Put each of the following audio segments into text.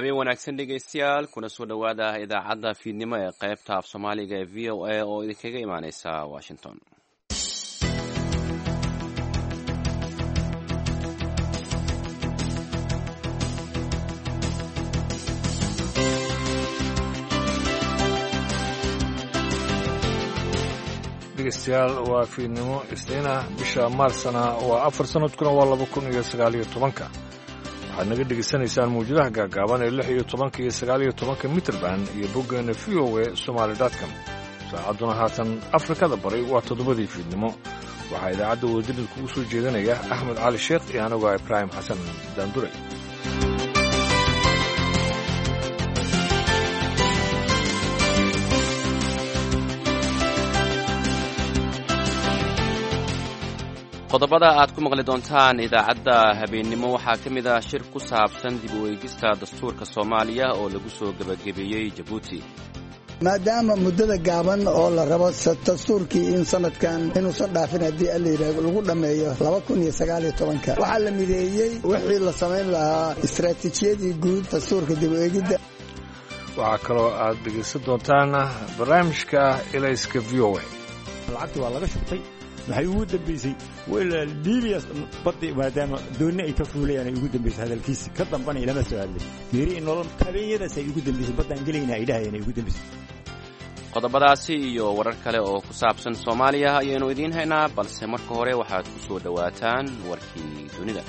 habeen wanaagsan dhegaystayaal kuna soo dhowaada idaacadda fiidnimo ee qaybta af soomaaliga ee v o a oo idinkaga imaaneysa washington. dhegeystayaal waa fiidnimo isniina bisha maarsana waa 4 sanadkuna waa 2019. waxaad naga dhegaysanaysaan mawjadaha gaagaaban ee 16 iyo 19 mitrband iyo boggeena voa somali.com. saacadduna haatan afrikada bari waa 7 fiidnimo. waxaa idaacadda wadadid kugu soo jeedanaya axmed cali sheekh iyo anigoo ibraahim xasan daanduray. qodobada aad ku maqli doontaan idaacadda habeennimo waxaa ka mid ah shir ku saabsan dib u eegista dastuurka Soomaaliya oo lagu soo gabagabeeyey Jabuuti. maadaama muddada gaaban oo la rabo dastuurkii in sanadkan inuusan dhaafin haddii la yidhaahdo lagu dhammeeyo 2019 waxaa la mideeyey wixii la samayn lahaa istaraatiijiyadii guud dastuurka dib u eegidda. waxaa kaloo aad dhegaysan doontaan barnaamijka ilayska VOA. lacagta waa laga shubtay waxay ugu dambeysay wala Liibiya badda maadaama dooni ay ka fuulayaan ay ugu dambeysay hadalkiisa ka dambanay lama soo hadlay meeri in nolol tabeeyadaas ay ugu dambeysay badan galayna ay dhaayeen ay ugu dambeysay. qodobadaasi iyo warar kale oo ku saabsan Soomaaliya ayaynu idiin haynaa balse marka hore waxaad ku soo dhawaataan warkii dunida.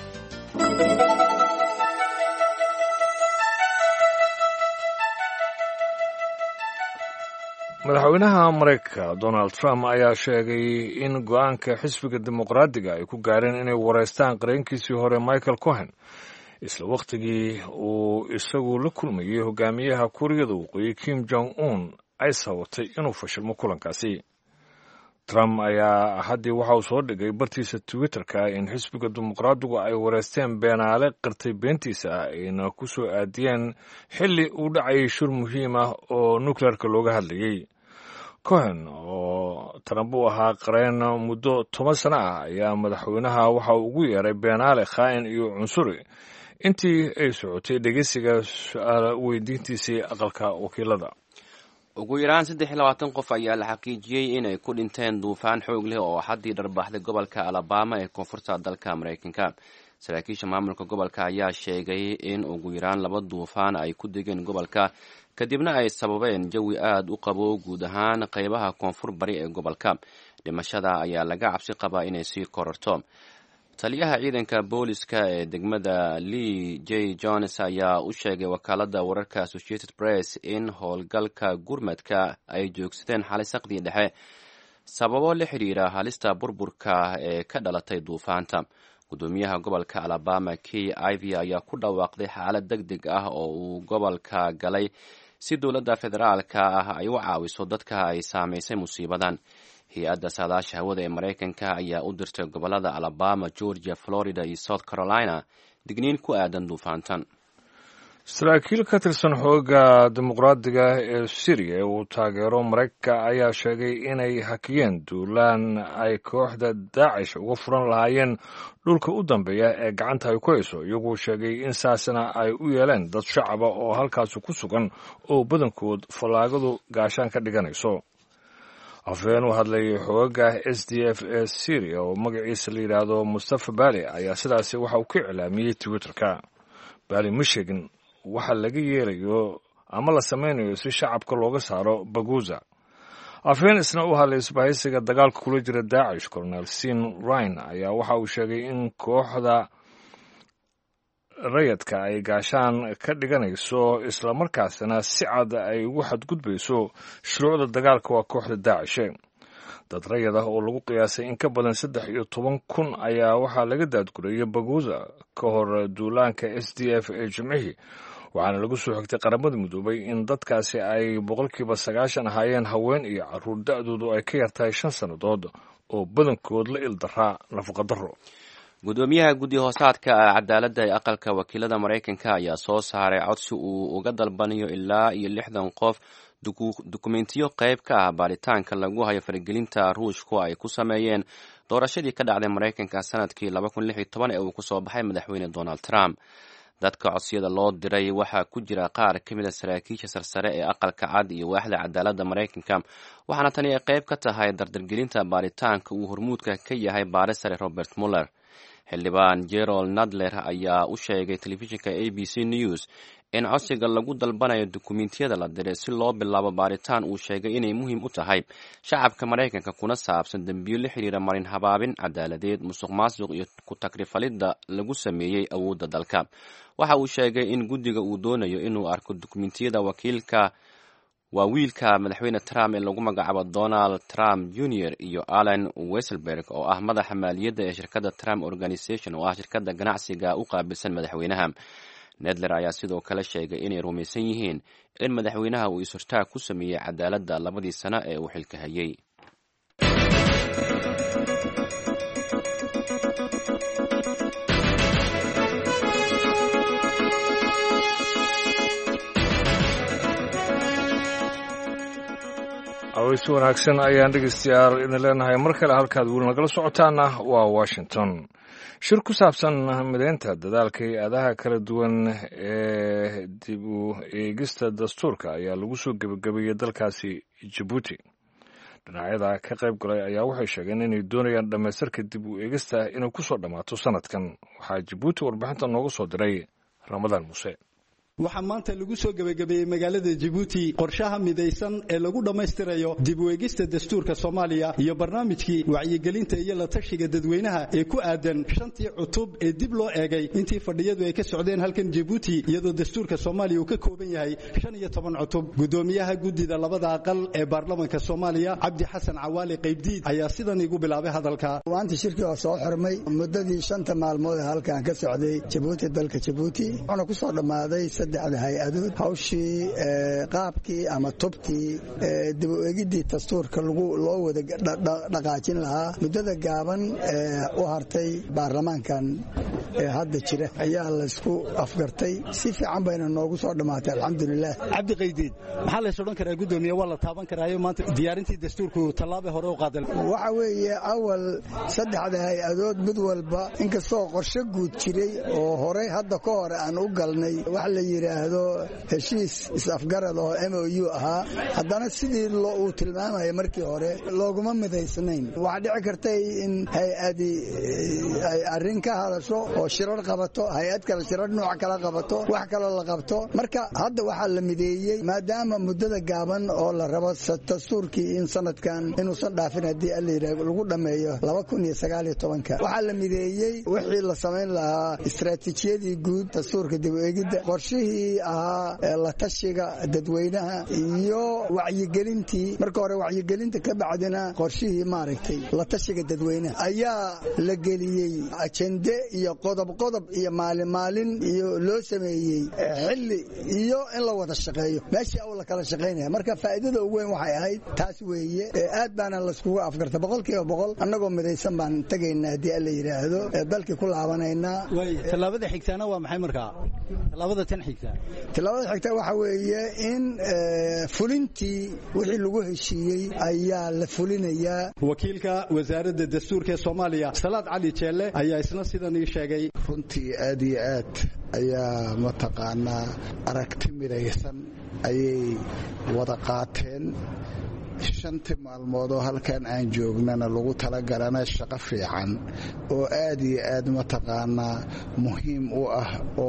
madaxweynaha Mareykanka Donald Trump ayaa sheegay in go'aanka xisbiga dimuqraadiga ay ku gaareen inay wareystaan qareenkiisii hore Michael Cohen isla waqtigii uu isagu la kulmayay hogaamiyaha Kuuriyada Waqooyi Kim Jong-un ay sababtay inuu fashilmo kulankaasi. Trump ayaa haddii waxa uu soo dhigay bartiisa Twitter-ka in xisbiga dimuqraadigu ay wareysteen beenaale qirtay beentiisa ayna ku soo aadiyeen xilli uu dhacayay shir muhiim ah oo nukleerka looga hadlayay. Cohen oo Trump u ahaa qareen muddo 10 sano ah ayaa madaxweynaha waxa uu ugu yeeray beenaale khaa'in iyo cunsuri intii ay socotay dhegeysiga su'aal weydiintiisii aqalka wakiilada. ugu yaraan 23 qof ayaa la xaqiijiyey inay ku dhinteen duufaan xoog leh oo xaddii dharbaaxday gobolka Alabama ee koonfurta dalka Mareykanka. saraakiisha maamulka gobolka ayaa sheegay in ugu yaraan 2 duufaan ay ku degeen gobolka kadibna ay sababeen jawi aad u qabow guud ahaan qaybaha koonfur bari ee gobolka. dhimashada ayaa laga cabsi qabaa inay sii kororto. taliyaha ciidanka booliska ee degmada Lee J. Jones ayaa u sheegay wakaaladda wararka Associated Press in howlgalka gurmadka ay joogsadeen xalay saqdii dhexe sababo la xiriira halista burburka ee ka dhalatay duufaanta. gudoomiyaha gobolka Alabama Kay Ivey ayaa ku dhawaaqday xaalad degdeg ah oo uu gobolka galay si dowladda federaalka ah ay u caawiso dadka ay saameysay musiibadan. hay-adda saadaasha hawada ee Mareykanka ayaa u dirtay gobolada Alabama, Georgia, Florida iyo South Carolina digniin ku aadan duufaantan. saraakiil ka tirsan xoogga dimuqraadiga ee Syria ee uu taageero Mareykanka ayaa sheegay inay hakiyeen duulaan ay kooxda Daesh uga furan lahaayeen dhulka u dambeeya ee gacanta ay ku hayso, iyagoo sheegay in saasna ay u yeeleen dad shacaba oo halkaasi ku sugan oo badankood fallaagadu gaashaan ka dhiganayso. afhayeen u hadlay xoogga SDF ee Syria oo magaciisa la yidhaahdo Mustafa Bali ayaa sidaasi waxa uu ka iclaamiyey Twitter-ka. Bali ma sheegin waxa laga yeelayo ama la sameynayo si shacabka looga saaro Baguza. afhayeen isna u hadlay isbahaysiga dagaalka kula jira Daesh Colonel Sin Ryan ayaa waxa uu sheegay in kooxda rayadka ay gaashaan ka dhiganayso isla markaasna si cad ay ugu xadgudbayso shuruucda dagaalka waa kooxda Daesh. dad rayad ah oo lagu qiyaasay in ka badan 13,000 ayaa waxaa laga daadgurayay Baguza ka hor duulaanka SDF ee Jimcihii, waxaana lagu soo xigtay qaramada midoobay in dadkaasi ay 90% ahaayeen haween iyo carruur da'doodu ay ka yartahay 5 sannadood oo badankood la ildaraa nafaqadaro. gudoomiyaha guddi hoosaadka cadaaladda ee aqalka wakiilada Mareykanka ayaa soo saaray codsi uu uga dalbanayo ilaa iyo 60 qof dukumentiyo qayb ka ah baaritaanka lagu hayo faragelinta Ruushku ay ku sameeyeen doorashadii ka dhacday Mareykanka sanadkii 2016 ee uu ku soo baxay madaxweyne Donald Trump. dadka codsiyada loo diray waxaa ku jira qaar ka mid a saraakiisha sarsare ee aqalka cad iyo waaxda cadaaladda maraykanka waxaana tani ay qayb ka tahay dardargelinta baaritaanka uu hormuudka ka yahay baare sare Robert Mueller. xildhibaan Gerald Nadler ayaa u sheegay telefishinka ABC News in codsiga lagu dalbanayo dukumentiyada la diray si loo bilaabo baaritaan uu sheegay inay muhiim u tahay shacabka Maraykanka kuna saabsan dambiyo la xiriira marin habaabin cadaaladeed, musuqmaasuq iyo ku takrifalidda lagu sameeyey awoodda dalka. Waxa uu sheegay in guddiga uu doonayo inuu arko dukumentiyada waa wiilka madaxweyne Trump ee lagu magacaabo Donald Trump Jr. iyo Alan Weisselberg oo ah madaxa maaliyadda ee shirkadda Trump Organization oo ah shirkadda ganacsiga u qaabilsan madaxweynaha. Nadler ayaa sidoo kale sheegay inay rumaysan yihiin in madaxweynaha uu is-hortaag ku sameeyey cadaaladda 2 sano ee uu xilka hayay. aweysi wanaagsan ayaan dhegeystayaal idin leenahay mar kale halkaad weli nagala socotaana waa Washington. shir ku saabsan mideynta dadaalka hay-adaha kala duwan ee dib u eegista dastuurka ayaa lagu soo gebagabeeyey dalkaasi Djibouti. dhinacyada ka qayb galay ayaa waxay sheegeen inay doonayaan dhammaystirka dib u eegista inay ku soo dhammaato sanadkan. waxaa Djibouti warbixinta noogu soo diray Ramadaan Muuse. waxaa maanta lagu soo gabagabeeyey magaalada Djibouti qorshaha midaysan ee lagu dhammaystirayo dib u eegista dastuurka Soomaaliya iyo barnaamijkii wacyigelinta iyo la tashiga dadweynaha ee ku aadan 5 cutub ee dib loo eegay intii fadhiyadu ay ka socdeen halkan Djibouti iyadoo dastuurka Soomaaliya uu ka kooban yahay 15 cutub. gudoomiyaha guddida labada aqal ee baarlamaanka Soomaaliya Cabdi Xasan Cawaali Qaybdiid ayaa sidan igu bilaabay hadalka. waanti shirkii oo soo xirmay muddadii 5 maalmood halkan ka socday Djibouti dalka Djibouti waxaana ku soo dhamaaday saddexda hay-adood hawshii qaabkii ama tubtii dib u eegidii dastuurka loo wada dhaqaajin lahaa muddada gaaban u hartay baarlamaankan hadda jira ayaa la isku afgartay si fiican bayna noogu soo dhamaatay alxamdulilah. Cabdi Qaydiid maxaa la soo dhan karaa gudoomiye waa la taaban karaayo maanta diyaarintii dastuurku tallaabo hore u qaaday. waxa weeye awal saddexda hay-adood mid walba inkastoo qorshe guud jiray oo hore hadda ka hor aan u galnay wax la yiraahdo heshiis is-afgarad oo MOU ahaa haddana sidii uu tilmaamay markii hore looguma midaysnayn. waxa dhici kartay in hay-adi ay arrin ka hadasho oo shirar qabato hay-ad kale shirar nooc kala qabato wax kale la qabto. marka hadda waxa la mideeyay maadaama muddada gaaban oo la rabo dastuurkii in sanadkan inuusan dhaafin haddii la yiraahdo lagu dhameeyo 2019 waxa la mideeyay wixii la sameyn lahaa istiraatiijiyadii guud dastuurka dib u eegidda qorshihii ahaa la tashiga dadweynaha iyo wacyigelintii marka hore wacyigelinta ka bacdina qorshihii maaragtay la tashiga dadweynaha ayaa la geliyey ajende iyo qodob iyo maalin iyo loo sameeyey xilli iyo in la wada shaqeeyo meeshii aw la kala shaqeynaya. marka faa'iidada ugu weyn waxay ahayd taas weeye aad baana la iskugu afgartay 100% annagoo midaysan baan tagaynaa haddii la yiraahdo dalkii ku laabanaynaa. tallaabada xigtaana waa maxay markaa tallaabada tan xigta? tallaabada xigta waxa weeye in fulintii wixii lagu heshiiyey ayaa la fulinayaa. wakiilka wasaaradda dastuurka Soomaaliya Salaad Cali Jeelle ayaa isna sidan ii sheegay. runtii aad iyo aad ayaa mataqaanaa aragti midaysan ayay wada qaateen. 5 maalmood oo halkan aan joognana lagu talagalana shaqo fiican oo aad iyo aad mataqaanaa muhiim u ah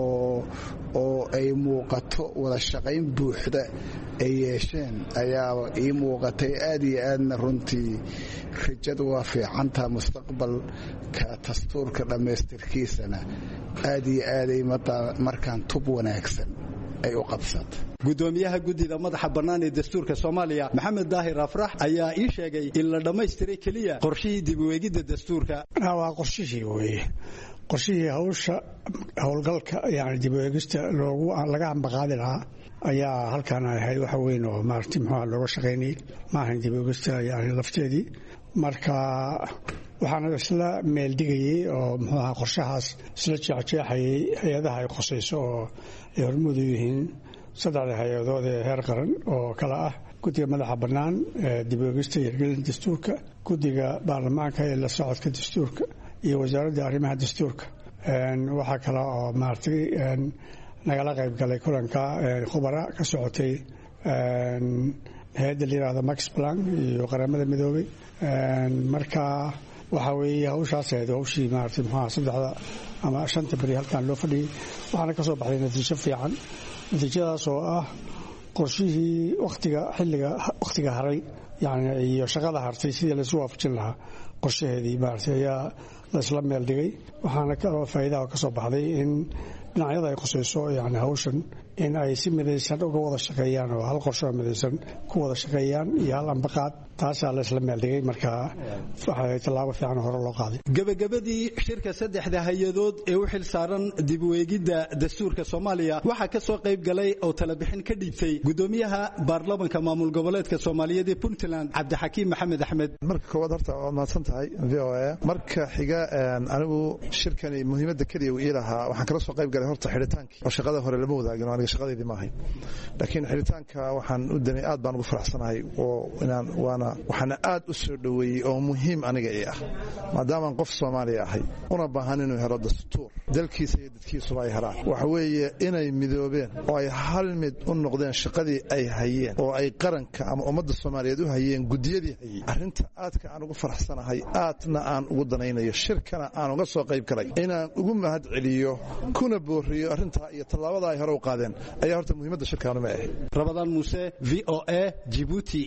oo ay muuqato wada shaqayn buuxda ay yeesheen ayaa ii muuqatay aad iyo aadna runtii rajadu waa fiicantaa mustaqbalka dastuurka dhammaystirkiisana aad iyo aaday markaan tub wanaagsan ay u qabsatay. gudoomiyaha guddida madaxa bannaan ee dastuurka Soomaaliya Maxamed Daahir Afrax ayaa ii sheegay in la dhammaystiray kaliya qorshihii dib u eegidda dastuurka. waa qorshihii weeye qorshihii howlgalka yani dib u eegista laga ambaqaadi lahaa ayaa halkan ahayd waxa weyn oo maartay muxuu looga shaqeynay maahan dib u eegista yani lafteedii. marka waxaana isla meel digayay oo muxuu ahaa qorshahaas isla jeexjeexayay hay-adaha ay qosayso oo ay hormuud u yihiin 3 hay-adood ee heer qaran oo kala ah guddiga madaxa bannaan ee dib u eegista iyo hirgelinta dastuurka, guddiga baarlamaanka ee la socodka dastuurka iyo wasaaradda arrimaha dastuurka waxaa kale oo maaragtay nagala qayb galay kulanka khubara ka socotay hay-adda la yidhahdo Max Planck iyo qaramada midoobay marka waxaa weeye hawshaas ahayd hawshii maaragtay saddexda ama shanta beri halkan loo fadhiyey waxaana ka soo baxday natiijo fiican natiijadaas oo ah qorshihii wakhtiga haray yani iyo shaqada hartay sidii laysu waafajin lahaa qorshaheedii maaragtay ayaa laysla meel dhigay waxaana kaloo faa'iidaha ka soo baxday in dhinacyada ay khusayso yani hawshan in ay si midaysan uga wada shaqeeyaan oo hal qorsho midaysan ku wada shaqeeyaan iyo hal ambaqaad taasaa laysla meel dhigay marka waxay tallaabo fiican hore loo qaaday gabagabadii shirka saddexda hay-adood ee u xil saaran dib u eegidda dastuurka Soomaaliya waxaa ka soo qayb galay oo tala bixin ka dhiibtay gudoomiyaha baarlamaanka maamul goboleedka Soomaaliyeed ee Puntland Cabdixakiim Maxamed Axmed marka koowaad horta waa mahadsan tahay VOA marka xiga anigu shirkani muhiimadda kaliya uu ilahaa waxaan kala soo qayb galay horta xidhitaankii oo shaqada hore lama wadaagin aniga shaqadeedii ma ahayn laakiin xidhitaanka waxaan u danay aad baan ugu faraxsanahay oo waxaana aad u soo dhoweeyey oo muhiim aniga ii ah maadaamaan qof Soomaali ahay una baahan inuu helo dastuur dalkiisa iyo dadkiisuba ay helaan waxa weeye inay midoobeen oo ay hal mid u noqdeen shaqadii ay hayeen oo ay qaranka ama ummadda Soomaaliyeed u hayeen gudiyadii hayeen arrinta aadka aan ugu faraxsanahay aadna aan ugu danaynayo shirkana aan uga soo qayb galay inaan ugu mahad celiyo kuna booriyo arrinta iyo tallaabada ay hore u qaadeen ayaa horta muhiimadda shirkaanu ma ahayd Rabadaan Muuse VOA Djibouti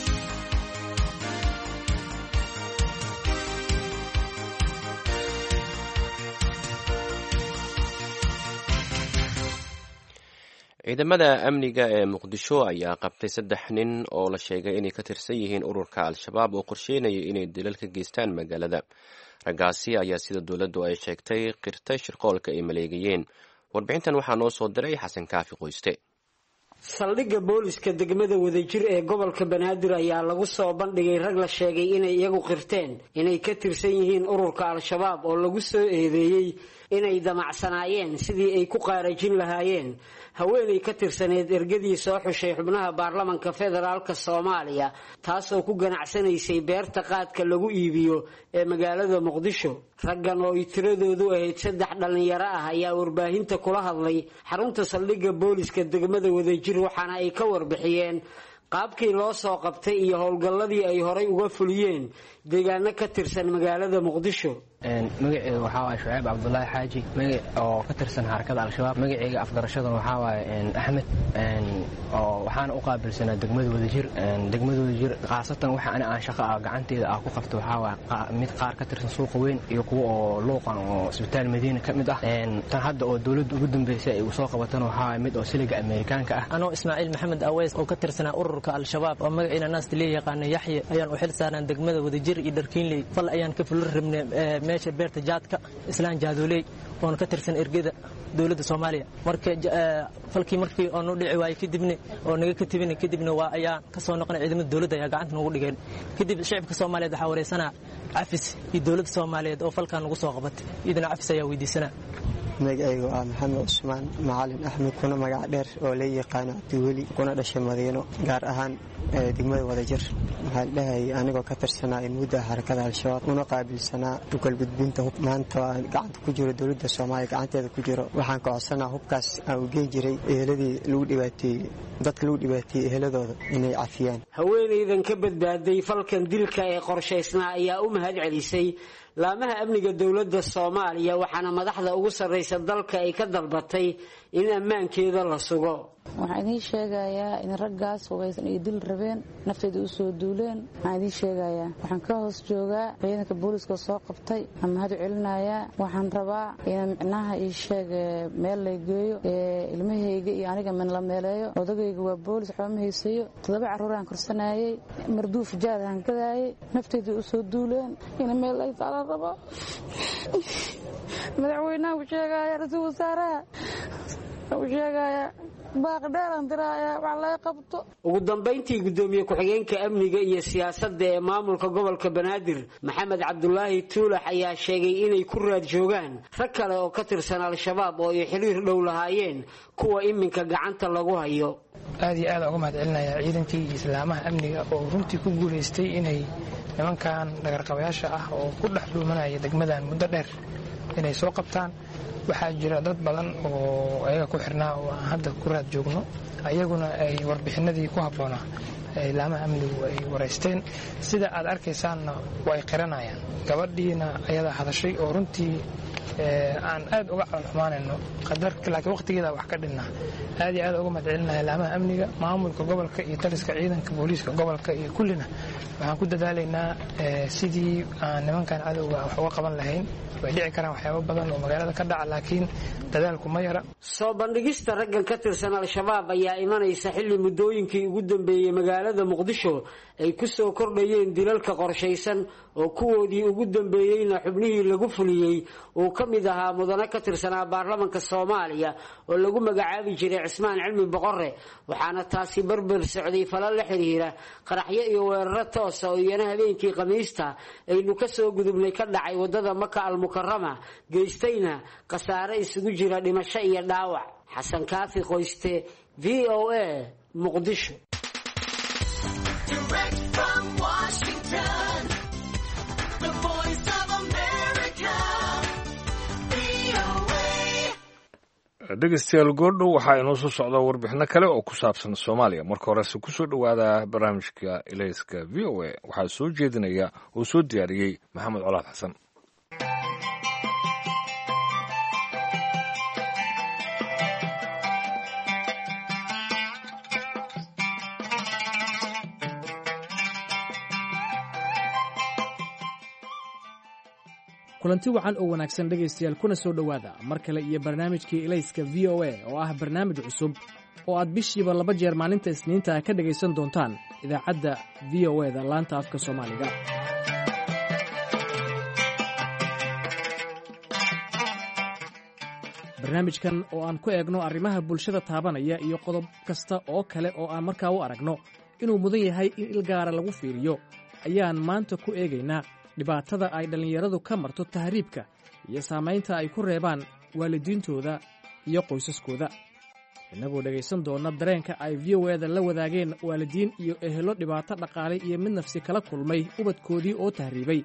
ciidamada amniga ee Muqdisho ayaa qabtay 3 nin oo la sheegay inay ka tirsan yihiin ururka Al-Shabaab oo qorsheynaya inay dilal ka geystaan magaalada. Raggaasi ayaa sida dawladdu ay sheegtay qirtay shirqoolka ay maleegayeen. Warbixintan waxaa noo soo diray Xasan Kaafi Qoyste. saldhigga booliska degmada Wadajir ee gobolka Banaadir ayaa lagu soo bandhigay rag la sheegay inay iyagu qirteen inay ka tirsan yihiin ururka Al-Shabaab oo lagu soo eedeeyay inay damacsanaayeen sidii ay ku qaarajin lahaayeen haweeney ka tirsaneed ergadii soo xushay xubnaha baarlamaanka federaalka Soomaaliya taasoo ku ganacsanaysay beerta qaadka lagu iibiyo ee magaalada Muqdisho raggan oo tiradoodu ahayd 3 dhalinyaro ah ayaa warbaahinta kula hadlay xarunta saldhigga booliska degmada Wadajir waxaana ay ka warbixiyeen qaabkii loo soo qabtay iyo howlgalladii ay horay uga fuliyeen deegaano ka tirsan magaalada Muqdisho magacayga waxa waa Shucayb Cabdullaahi Xaaji magac oo ka tirsan harakada Al-Shabaab magacayga afgarashada waxa waa Axmed oo waxaan u qaabilsanaa degmada Wadajir qaasatan waxa aan shaqo gacanteeda ku qabto waxa waa mid qaar ka tirsan suuqa weyn iyo kuwa oo looqan oo isbitaal Madiina ka mid ah tan hadda oo dawladdu ugu dambeysay ay soo qabatana waxa waa mid oo siliga Ameerikaanka ah anoo Ismaaciil Maxamed Aweys oo ka tirsanaa ururka Al-Shabaab oo magaciina naas leeyahay yaqaan Yaxye ayaan u xil saarnaa degmada Wadajir iyo Dharkiinley fal ayaan ka fulir rabnay meesha beerta jaadka islaan jaadooley oo ka tirsan ergada dawladda Soomaaliya markii oo noo dhici waayay kadibna waa ayaan ka soo noqonay ciidamada dawladda ayaa gacanta nagu dhigeen kadib shacabka Soomaaliyeed waxa wareysana cafis iyo dawladda Soomaaliyeed oo falkan ugu soo qabatay idina cafis ayaa weydiisana magacaygu waa Maxamed Usmaan Macalin Axmed kuna magac dheer oo la yaqaan Diweli kuna dhashay Madiino gaar ahaan degmada Wadajir waxaan dhahay anigoo ka tirsanaa muddo harakada Al-Shabaab una qaabilsanaa dukal gudbinta hub maanta gacanta ku jiro dawladda Soomaaliya gacanteeda ku jiro waxaan ka codsanaa hubkaas aan u geyn jiray eheladii lagu dhibaateeyay eheladooda inay cafiyaan haweeneydan ka badbaaday falkan dilka ee qorshaysnaa ayaa u mahad celisay laamaha amniga dawladda Soomaaliya waxaana madaxda ugu sareysa dalka ay ka dalbatay in ammaankeeda la sugo waxaan idin sheegayaa in raggaas hogaysan ay dil rabeen nafteeda u soo duuleen waxaan idin sheegayaa waxaan ka hoos joogaa ciidanka booliska soo qabtay ama hadu celinayaa waxaan rabaa in micnaha ii sheeg meel la geeyo ilmahayga iyo aniga man la meeleeyo odagayga waa boolis xuma haysayo 7 caruur aan korsanayay marduuf jaad aan gadaayay nafteeda u soo duuleen in meel ay taala rabo madaxweynaha u sheegaya rasuul wasaaraha u sheegaya ugu dambeyntii gudoomiye ku-xigeenka amniga iyo siyaasadda ee maamulka gobolka Banaadir Maxamed Cabdullaahi Tuulax ayaa sheegay inay ku raad joogaan rag kale oo ka tirsan Al-Shabaab oo ay xiriir dhow lahaayeen kuwa iminka gacanta lagu hayo aad iyo aad uga mahad celinayaa ciidankii islaamaha amniga oo runtii ku guuleystay inay nimankan dhagarqabayaasha ah oo ku dhex dhuumanaya degmadan muddo dheer inay soo qabtaan. waxaa jira dad badan oo ayaga ku xirnaa oo aan hadda ku raad joogno ayaguna ay warbixinadii ku habboonaa laamaha amnigu ay waraysteen. sida aad arkaysaanna way qiranayaan. gabadhiina ayadaa hadashay oo runtii aan aad uga calxumaanayno qadarka laakiin waqtigeeda wax ka dhinnaa. aad iyo aad uga mahadcelinahay laamaha amniga, maamulka gobolka iyo taliska ciidanka booliiska gobolka iyo kullina waxaan ku dadaalaynaa sidii aan nimankan cadowga wax uga qaban lahayn. way dhici karaan waxyaabo badan oo magaalada ka dhaca laakiin dadaalku ma yara. soo bandhigista raggan ka tirsan al-shabaab ayaa imanaysa xilli muddooyinkii ugu dambeeyey magaalada muqdisho ay ku soo kordhayeen dilalka qorshaysan oo kuwoodii ugu dambeeyeyna xubnihii lagu fuliyey uu ka mid ahaa mudane ka tirsanaa baarlamanka soomaaliya oo lagu magacaabi jiray cismaan cilmi boqore. waxaana taasi barbar socday falal la xiriira qaraxyo iyo weeraro toosa oo iyana habeenkii khamiista aynu ka soo gudubnay ka dhacay wadada maka almukarama geystayna khasaare isugu jira dhimasho iyo dhaawac. xasan kaafi qoyste, v o a, muqdisho. dhegeystayaal goordhow waxaa inoo soo socda warbixino kale oo ku saabsan soomaaliya. marka horese kusoo dhowaada barnaamijka ilayska v o a waxaa soo jeedinaya oo soo diyaariyey maxamed colaad xasan. kulanti wacan oo wanaagsan dhegaystayaal kuna soo dhowaada mar kale iyo barnaamijkii ilayska v o a oo ah barnaamij cusub oo aad bishiiba 2 jeer maalinta isniinta ka dhegaysan doontaan idaacadda v o a da laanta afka soomaaliga. barnaamijkan oo aan ku eegno arrimaha bulshada taabanaya iyo qodob kasta oo kale oo aan markaa u aragno inuu mudan yahay in ilgaara lagu fiiriyo ayaan maanta ku eegaynaa dhibaatada ay dhallinyaradu ka marto tahriibka iyo saamaynta ay ku reebaan waalidiintooda iyo qoysaskooda. innagoo dhegaysan doona dareenka ay v o a-da la wadaageen waalidiin iyo ehelo dhibaato dhaqaale iyo mid nafsi kala kulmay ubadkoodii oo tahriibay.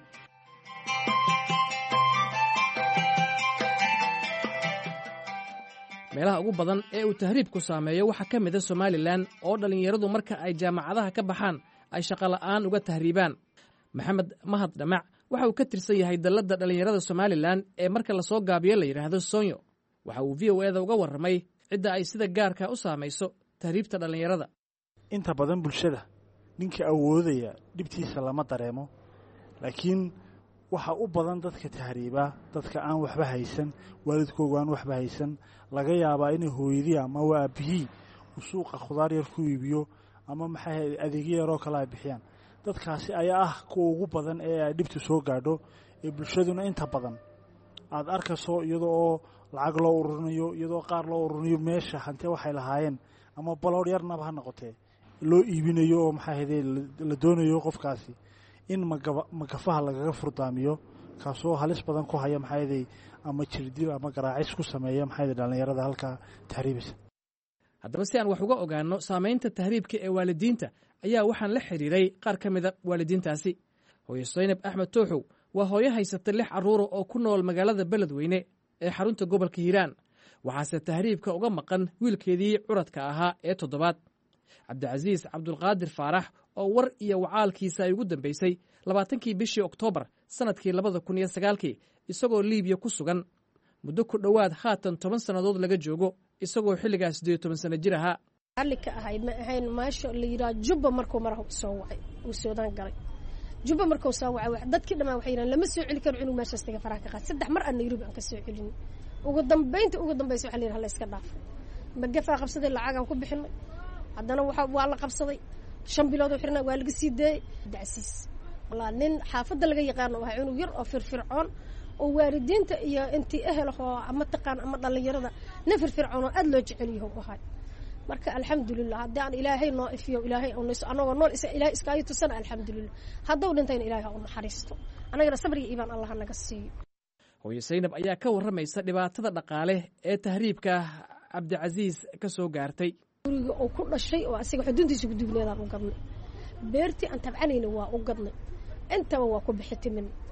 meelaha ugu badan ee uu tahriibku saameeyo waxaa ka mida somalilan oo dhallinyaradu marka ay jaamacadaha ka baxaan ay shaqola'aan uga tahriibaan. maxamed mahad dhamac waxa uu ka tirsan yahay dalladda dhallinyarada somalilan ee marka lasoo gaabiyo la yidhaahdo soonyo. waxa uu v o a-da uga warramay cidda ay sida gaarka u saamayso tahriibta dhallinyarada. inta badan bulshada ninka awoodaya dhibtiisa lama dareemo, laakiin waxa u badan dadka tahriibaa dadka aan waxba haysan, waalidkooga aan waxba haysan. laga yaabaa inay hooyadii ama waa aabihii uu suuqa khudaar yar ku iibiyo ama maxay adeegyo yaroo kale ay bixiyaan. dadkaasi ayaa ah kuwa ugu badan ee ay dhibtu soo gaadho, ee bulshaduna inta badan aad arkayso iyadoo oo lacag loo ururinayo, iyadoo qaar loo ururinayo meesha hantee waxay lahaayeen ama baloor yarnaba ha noqotee loo iibinayo oo maxay ahaydee la doonayo qofkaasi in magafaha lagaga furdaamiyo, kaasoo halis badan ku haya maxay ahaydee ama jirdil ama garaacis ku sameeya maxay ahaydee dhallinyarada halkaa tahriibisa. haddaba si aan wax uga ogaanno saamaynta tahriibka ee waalidiinta ayaa waxaan la xidhiiray qaar ka mida waalidiintaasi. hooyo saynab axmed tooxow waa hooyo haysata 6 carruura oo ku nool magaalada beledweyne ee xarunta gobolka hiiraan. waxaase tahriibka uga maqan wiilkeedii curadka ahaa ee 7. cabdicasiis cabdulqaadir faarax oo war iyo wacaalkiisa ay ugu dambaysay 20kii bishii oktoobar sannadkii 2009 isagoo liibiya ku sugan muddo ku dhowaad haatan 10 sannadood laga joogo, isagoo xilligaas 18 sano jir ahaa. ka ahayd ma ahayn maasho la yidhaha jubba markuu maraha soo wacay uu soodaan galay. jubba markuu soo wacay dadkii dhammaan waxay yidhahan lama soo celi karo cunug meeshaas taga faraha ka qaad. 3 mar aan Nairobi aan ka soo celin. ugu dambaysay waxa la yidhaha la iska dhaafay. magafaa qabsaday, lacagaan ku bixinay, haddana waa la qabsaday. 5 bilood oo xirnaa waa laga sii daayay. dacsiis walaa nin xaafadda laga yaqaano waa cunug yar oo firfircoon oo waalidiinta iyo intii ehelahoo ama taqaan ama dhallinyarada nin firfircoon oo aad loo jecel yahay u ahay. marka alxamdulilah haddii aan ilaahay noo ifiyo ilaahay anagoo nool ilaahay iskaayo tusana alxamdulilah. hadduu dhintayna ilaahay ha u naxariisto, anagana sabr iyo iimaan allah naga siiyo. hooyo saynab ayaa ka warramaysa dhibaatada dhaqaale ee tahriibka cabdicasiis ka soo gaartay. guriga oo ku dhashay oo asiga xuduntiisa gudubneedaan u gadnay, beertii aan tabcanayna waa u gadnay, intaba waa ku bixitimin.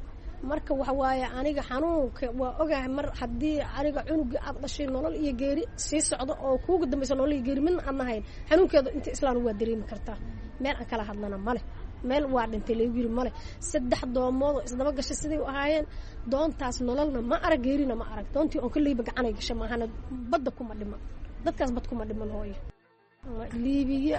marka waxa waaye aniga xanuunka waa ogahay mar haddii aniga cunuga aad dhashay nolol iyo geeri sii socdo oo kuugu dambaysa nolol iyo geeri midna aan nahayn xanuunkeeda inta islaan waa dareemi kartaa meel aan kala hadlana male meel waa dhintay lagu yiri male 3 doomood oo isdaba gashay sidii u ahaayeen doontaas nololna ma arag geerina ma arag doontii oo kaleeyba gacanay gashay maahana badda kuma dhiman dadkaas bad kuma dhiman hooyo Liibiya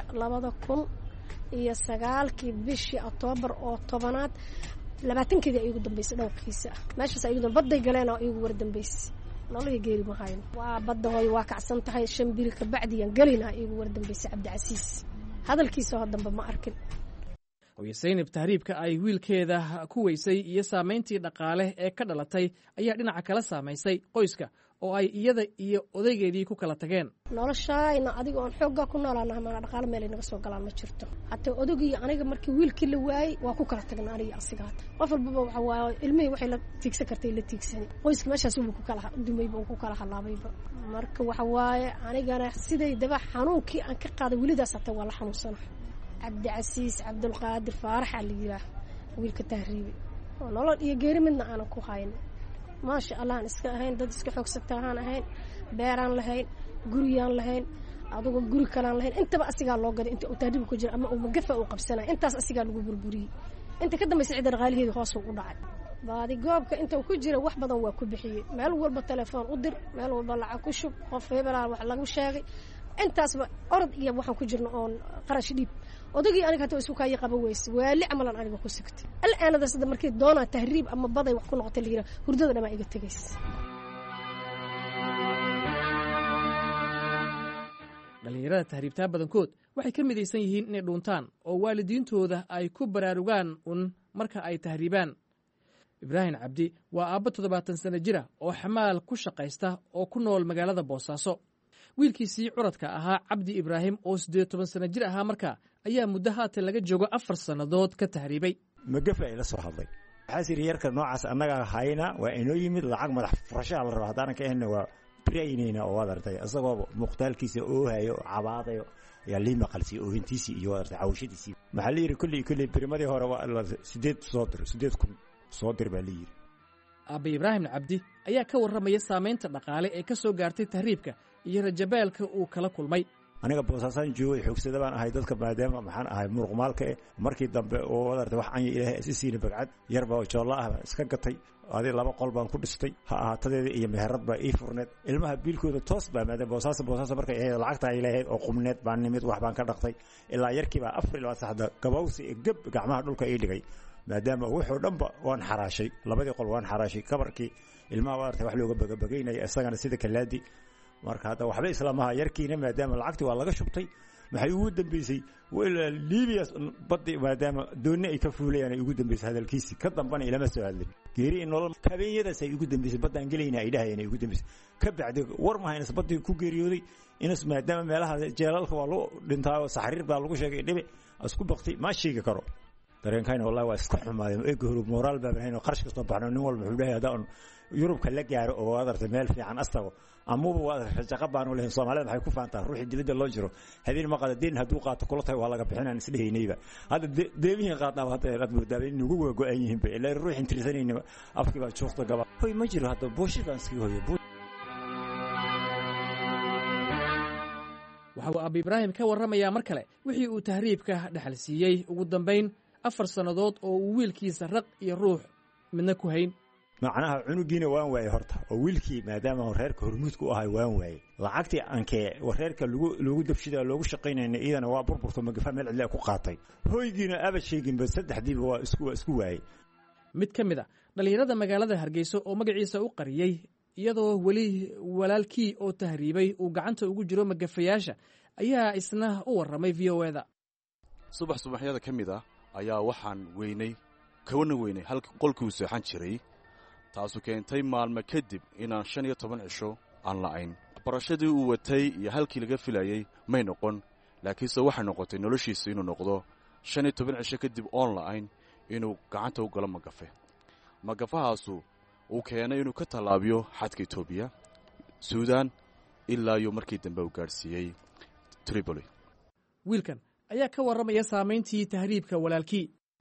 2009 bishii Oktoobar oo 10aad 20keedii ay ugu dambeysay dhowrkiisa meeshaas ay ugu baday galeen oo ugu war dambeysay nolol geeri ma hayn waa badda hooyo waa kacsan tahay 5 bil ka bacdiyan galina ugu war dambeysay Cabdicasiis hadalkiisa oo dambe ma arkin hooyo Saynab tahriibka ay wiilkeeda ku weysay iyo saameyntii dhaqaale ee ka dhalatay ayaa dhinaca kala saameysay qoyska oo ay iyada iyo odaygeedii ku kala tageen noloshayna adiga oo xooga ku noolaanahay ma dhaqaale meel inaga soo galaan ma jirto hatta odagii aniga markii wiilkii la waayay waa ku kala tagnaa aniga asiga qof walba waxa waaye ilmihii waxay la tiigsan kartay la tiigsan qoyska meeshaas uu ku kala dumayba uu ku kala halaabayba marka waxa waaye anigana siday daba xanuunkii aan ka qaaday wilidaas hata waa la xanuunsanahay Cabdicasiis Cabdulqaadir Faarax aliira wiilka tahriibi oo nolol iyo geeri midna aan ku hayn ما شاء الله iska ahayn dad iska xoogsataan ahayn beeraan lahayn guriyaan lahayn adigu guri kalaan lahayn intaba asiga loo gaday inta uu taadib ku jira ama uu magafa uu qabsanay intaas asiga lagu burburiyay inta ka dambeysay cid raqaaliheedu hoos u dhacay baadi goobka inta uu ku jira wax badan waa ku bixiyay meel walba telefoon u dir meel walba lacag ku shub qof hebel wax lagu sheegay intaasba orod iyo waxaan ku jirno oo qarash dhiib odagii aniga hata isku kaay qaba weys waali amalan aniga ku sigtay al'aanada sida markii doona tahriib ama baday wax ku noqotay liira hurdada dhama iga tagays dhalinyarada tahriibta badankood waxay ka midaysan yihiin inay dhuuntaan oo waalidiintooda ay ku baraarugaan marka ay tahriibaan Ibraahim Cabdi waa aabba 70 sano jira oo xamaal ku shaqaysta oo ku nool magaalada Boosaaso wiilkiisii curadka ahaa Cabdi Ibraahim oo 18 sano jir ahaa marka ayaa muddo haatan laga joogo 4 sanadood ka tahriibay magafa ila soo hadlay xasir yarka noocaas annaga hayna waa inoo yimid lacag madax furasho la rabo hadaan ka ahna waa preynina oo wadartay asagoo muqtaalkiisa oo hayo cabaadayo ya liima qalsi oo intiisi iyo wadartay cawshadiisi maxaa la yiri kulli primadii hore waa 8 kun soo dir baa la yiri Abi Ibraahim Cabdi ayaa ka warramaya saameynta dhaqaale ee ka soo gaartay tahriibka iyo rajabeelka uu kala kulmay aniga boosaasan joogay xoogsada baan ahay dadka maadaama maxaan ahay muruqmaalka markii dambe oo wadartay wax aan ilaahay asiisiina bagcad yarba oo joolla ah iska gatay adi 2 qol baan ku dhistay ha ahaatadeeda iyo meherad baa ii furneed ilmaha biilkooda toos baa maadaama boosaaso markay ay lacagta ay leeyahay oo qumneed baan nimid wax baan ka dhaqtay ilaa yarkii baa 4 saacada gabawsi gab gacmaha dhulka ay dhigay maadaama wuxuu dhanba waan xaraashay 2 qol waan xaraashay kabarkii ilmaha wadartay wax looga bagabageynay asagana sida kalaadi marka hada waxba islaamaha yarkiina maadaama lacagti waa laga shubtay maxay ugu dambeysay wala Liibiya badda maadaama doonay ay ka fuulayaan ay ugu dambeysay hadalkiisi ka dambana ilama soo hadlin geeri in nolol habeenyadaas ay ugu dambeysay baddan galayna ay dhahayeen ay ugu dambeysay ka bacdi war ma haynas badda ku geeriyooday inas maadaama meelaha jeelalka waa loo dhintaa oo saxariir baa lagu sheegay dhibe isku baqtay ma sheegi karo dareenkayna wallahi waa iska xumaadeen ee gahorub moral baa banayn oo qarash kasta baxno nin walba wuxuu leeyahay hadaan Yurubka la gaaro oo wadartay meel fiican astago amuba waa shaqo baan u leeyahay Soomaalida waxay ku faantaa ruuxi dibadda loo jiro hadii ma qadadin haduu qaato kula tahay waa laga bixinaan isdheeynayba hada deebihin qaadaa hada rad mudaba in ugu go'an yihiin ba ilaa ruux intrisanayna afkiiba joogta gaba hoy ma jiro hada booshidan iska hooyo waxa Abi Ibraahim ka warramaya mar kale wixii uu tahriibka dhaxal siiyay ugu dambeyn 4 sanadood oo uu wiilkiisa raq iyo ruux midna ku hayn macnaha cunugiina waan waayay horta oo wiilkii maadaama reerka hormuudku ahay waan waayay lacagtii aankee reerka lagu dabshida loogu shaqeynayna iyadana waa burburto magafa meel cid ku qaatay hoygiina aba sheegin ba saddexdiiba waa isku waayay mid kamid ah dhalinyarada magaalada Hargeysa oo magaciisa u qariyay iyadoo wali walaalkii oo tahriibay uu gacanta ugu jiro magafayaasha ayaa isna u warramay VOA-da subaxyada kamid ah ayaa waxaan weynay halka qolkii uu seexan jiray taasoo keentay maalmo kadib inaan 15 cisho aan la'ayn barashadii uu watay iyo halkii laga filayay may noqon laakiinse waxay noqotay noloshiisa inuu noqdo 15 cisho kadib on la'ayn inuu gacanta u galo magafahaasu uu keenay inuu ka talaabiyo xadka Itoobiya Suudaan ilaa iyo markii dambe uu gaarsiiyay Tripoli wiilkan ayaa ka warramaya saameyntii tahriibka walaalkii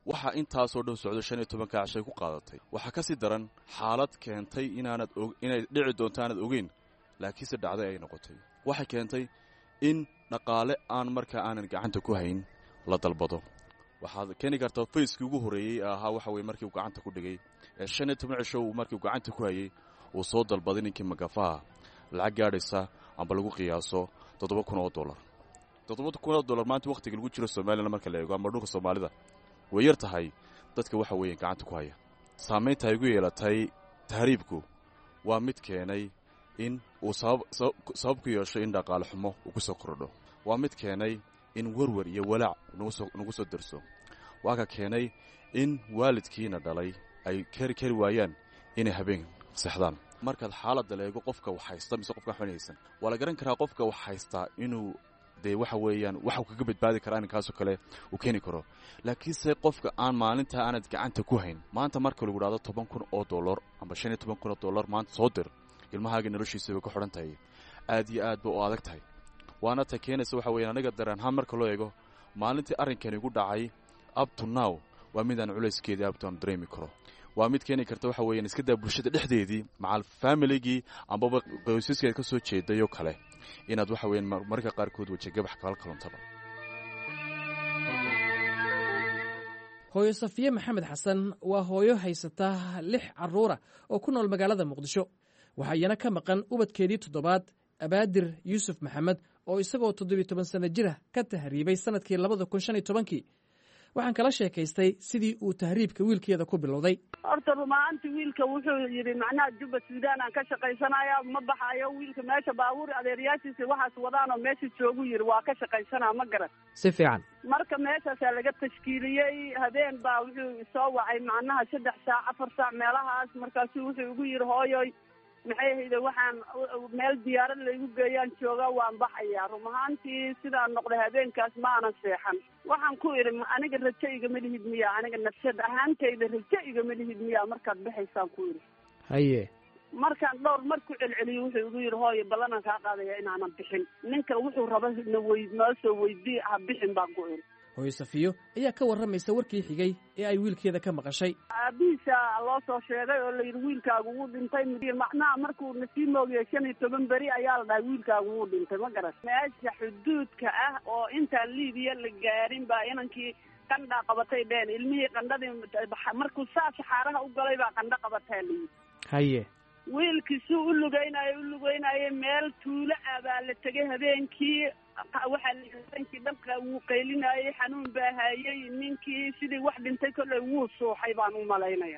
waxaa intaasoo dhan socdo 15 cashay ku qaadatay waxaa ka sii daran xaalad keentay inay dhici doonto aanad ogeyn laakiinse dhacday ay noqotay waxay keentay in dhaqaale aan markaa aanan gacanta ku hayn la dalbado waxaad keeni kartaa fayskii ugu horeeyey ahaa waxa weye markii uu gacanta ku dhigay 15 cisho markii uu gacanta ku hayay uu soo dalbaday ninkii magafaha lacag gaadhaysa amba lagu qiyaaso $7,000 $7,000 maanta waqtiga lagu jiro Soomaaliya marka la eego ama dhulka Soomaalida way yar tahay dadka waxa weeye gacanta ku haya saameynta ay ugu yeelatay tahriibku waa mid keenay in uu sabab ku yeesho in dhaqaale xumo uu ku soo kordho waa mid keenay in warwar iyo walaac nagu soo darso waa ka keenay in waalidkiina dhalay ay kari waayaan inay habeen saxdaan marka xaaladda la eego qofka wax haysta mise qofka xunaysan waa la garan karaa qofka wax haysta inuu de waxa weeyaan waxa uu kaga badbaadi karaa in kaasoo kale uu keeni karo laakiin se qofka aan maalinta aanad gacanta ku hayn maanta marka lagu dhaado $10,000 amba $15,000 maanta soo dir ilmahaaga noloshiisa way ku xidhan tahay aad iyo aad ba u adag tahay waana ta keenaysa waxa weeyaan aniga dareenhaan marka loo eego maalintii arrinkani igu dhacay up to now waa mid aan culayskeedii abtaan dareemi karo waa mid keeni karta waxa weeyaan iska daa bulshada dhexdeedii macal familygii ambaba qoysaskeed ka soo jeedayo kale inaad waxa weeyaan marka qaarkood wajagabax kala kalantaba hooyo Safiye Maxamed Xasan waa hooyo haysata 6 caruura oo ku nool magaalada Muqdisho waxa iyana ka maqan ubadkeedii 7 Abaadir Yuusuf Maxamed oo isagoo 17 sano jir ah ka tahriibay sanadkii 2015 waxaan kala sheekaystay sidii uu tahriibka wiilkeeda ku bilowday horta rumaantii wiilka wuxuu yiri macnaha Juba Suudaan aan ka shaqaysanaya ma baxayo wiilka meesha baabuur adeeryaashiisa waxaas wadaan oo meesha joogu yiri waa ka shaqaysanaa ma garan si fiican marka meeshaas laga tashkiiliyay habeen baa wuxuu soo wacay macnaha 3 saac 4 saac meelahaas markaas wuxuu ugu yiri hooyoy maxay hayda waxaan meel diyaarad la igu geeyaan jooga waan baxayaa rumaantii sidaan noqday habeenkaas ma aanan seexan waxaan ku iri aniga rajayga ma lihid miya aniga nafsad ahaantayda rajayga ma lihid miya markaad baxaysaan ku iri haye markaan dhowr markuu celceliyo wuxuu ugu yiri hooyo ballanan kaa qaadaya inaanan bixin ninka wuxuu raba noo soo weydii ha bixin baan ku iri hooyo Safiyo ayaa ka warramaysa warkii xigay ee ay wiilkeeda ka maqashay aabiisa loo soo sheegay oo la yiri wiilkaagu wuu dhintay macnaha markuu nasii moogay 15 bari ayaa la dhahay wiilkaagu wuu dhintay ma garan meesha xuduudka ah oo inta Liibiya la gaarin baa inankii qandha qabatay dheen ilmihii qandhadii markuu saxaaraha u galay baa qandha qabatay haye wiilkiisu u lugeynaayo meel tuulo ah baa la tegay habeenkii waxaa habeenkii dhanka wuu qaylinayay xanuun baa hayay ninkii sidii wax dhintay kolley wuu suuxay baan u malaynaya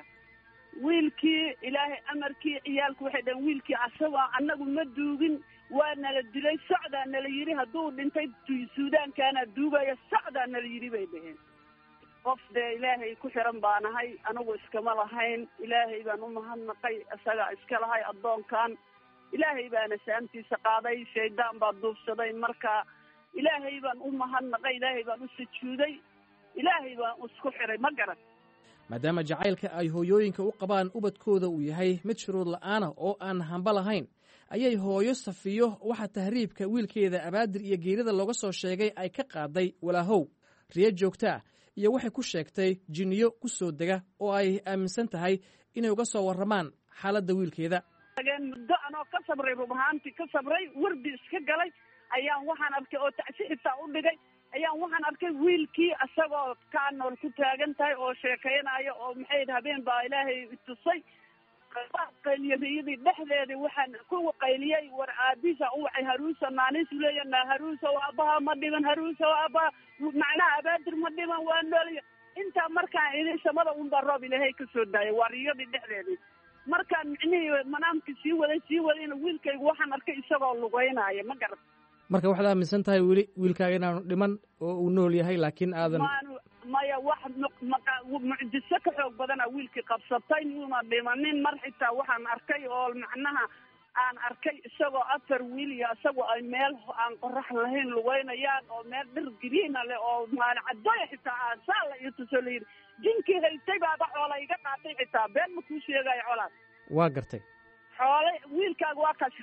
wiilkii ilaahay amarkii ciyaalku waxay dhaheen wiilkii asagoo annagu ma duugin waa nala dilay socdaa nala yidhi hadduu dhintay suudaankaana duugaya socdaa nala yidhi bay dhaheen qof dee ilaahay ku xiran baanahay anigu iskama lahayn ilaahay baan u mahadnaqay isagaa iska lahay addoonkan ilaahay baana saamtiisa qaaday shaydaan baa duufsaday marka ilaahay baan u mahadnaqay ilaahay baan u sujuuday ilaahay baan isku xiray ma garan maadaama jacaylka ay hooyooyinka u qabaan ubadkooda uu yahay mid shuruud la'aana oo aan hamba lahayn ayay hooyo Safiyo waxa tahriibka wiilkeeda Abaadir iyo geerida looga soo sheegay ay ka qaaday walaahow riyo joogta iyo waxay ku sheegtay jinniyo ku soo dega oo ay aaminsan tahay inay uga soo warramaan xaaladda wiilkeeda muddo anoo ka sabray rubahaantii ka sabray wardi iska galay ayaan waxaan arkay oo tacsi xitaa u dhigay ayaan waxaan arkay wiilkii asagoo kaa nool ku taagan tahay oo sheekaynayo oo maxay habeen baa ilaahay tusay qayliyadii dhexdeedii waxaan ku qayliyay war aabiisa u wacay haruusa naanis leeyana haruusa abaha ma dhiman haruusa abaha macnaha Abaadir ma dhiman waa nool inta markaan idin samada un baroob ilaahay ka soo daayay wariyadii dhexdeedii markaan micnihii manaamkii sii waday wiilkaygu waxaan arkay isagoo lugeynaya ma garan marka waxaad aaminsan tahay weli wiilkaaga inaanu dhiman oo uu nool yahay laakiin aadan maya wax mucjiso ka xoog badana wiilkii qabsatay muuna dhimanin mar xitaa waxaan arkay oo macnaha aan arkay isagoo 4 wiil iyo isagoo ay meel aan qorax lahayn lugeynayaan oo meel dhir giriina leh oo maalin cadooya xitaa saala iyo tusalayid jinkii haystay baa xoola iga qaatay xitaa been ma kuu sheegay colaad waa gartay xoole wiilkaaga waa kaas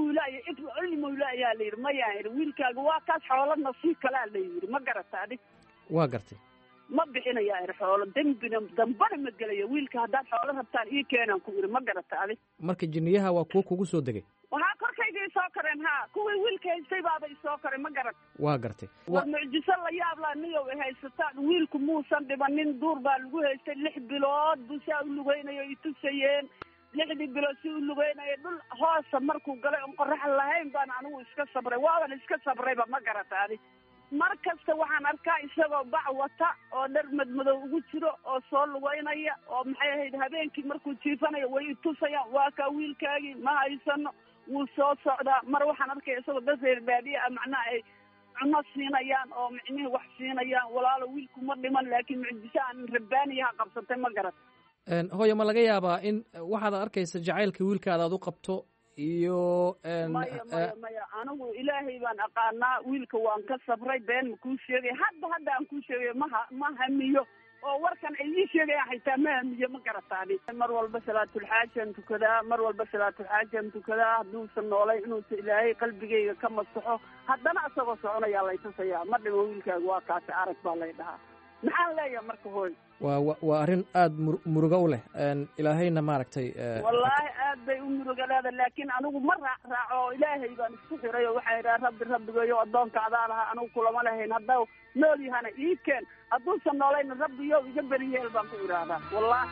ilmuula ayaa la yidhi maya wiilkaaga waa kaas xoola nasiib kalaa la yidhi ma garata adig waa gartay ma bixinaya xoolo dembina dambana ma gelayo wiilka haddaad xoolo rabtaan ii keenaan ku iri ma garata adi marka jinniyaha waa kuwa kugu soo degay waxaa korkayga isoo kareen ha kuwii wiilka haystay baaba isoo karay ma garat waa gartay waa mucjiso la yaab laa niyow ay haysataan wiilku muusan dhibanin duur baa lagu haystay 6 bilood buu saa u lugaynayo i tusayeen 6 bilood si u lugaynayo dhul hoosa markuu galay on qorax lahayn baan anigu iska sabray waaban iska sabrayba ma garata adi mar kasta waxaan arkaa isagoo bac wata oo dhar madmadow ugu jiro oo soo lugaynaya oo maxay ahayd habeenkii markuu jiifanayo way i tusayaan waa kaa wiilkaagii ma haysano wuu soo socdaa mar waxaan arkaya isagoo dad reer baadiye ah macnaha ay cuno siinayaan oo micnihii wax siinayaan walaalo wiilku ma dhiman laakiin mucjiso aan rabbaaniyaha qabsatay ma garat hooyo ma laga yaabaa in waxaad arkaysa jacaylka wiilkaada aad u qabto iyo maya anigu ilaahay baan aqaanaa wiilka waan ka sabray been ma kuu sheegay hadda aan kuu sheegay ma hamiyo oo warkan ay ii sheegayaan xitaa ma hamiyo ma garataani mar walba salaatulxaajaan tukadaa mar walba salaatulxaajaan tukadaa hadduusan noolay inuusa ilaahay qalbigayga ka masaxo haddana isagoo soconayaa lay tusayaa ma dhimo wiilkaaga waa kaasi arag baa lay dhahaa maxaan leeyahay marka hooy waa arrin aada murugo u leh ilaahayna maaragtay wallaahi aad bay u murugaleeda laakiin anigu ma raaco oo ilaahay baan isku xiray oo waxaa idhaha rabbigayo addoonka adaa lahaa anigu kulama lahayn haddaa nool yahana ii keen hadduusan noolayna rabbiyo iga beri yeel baan ku idhaahdaa wallaahi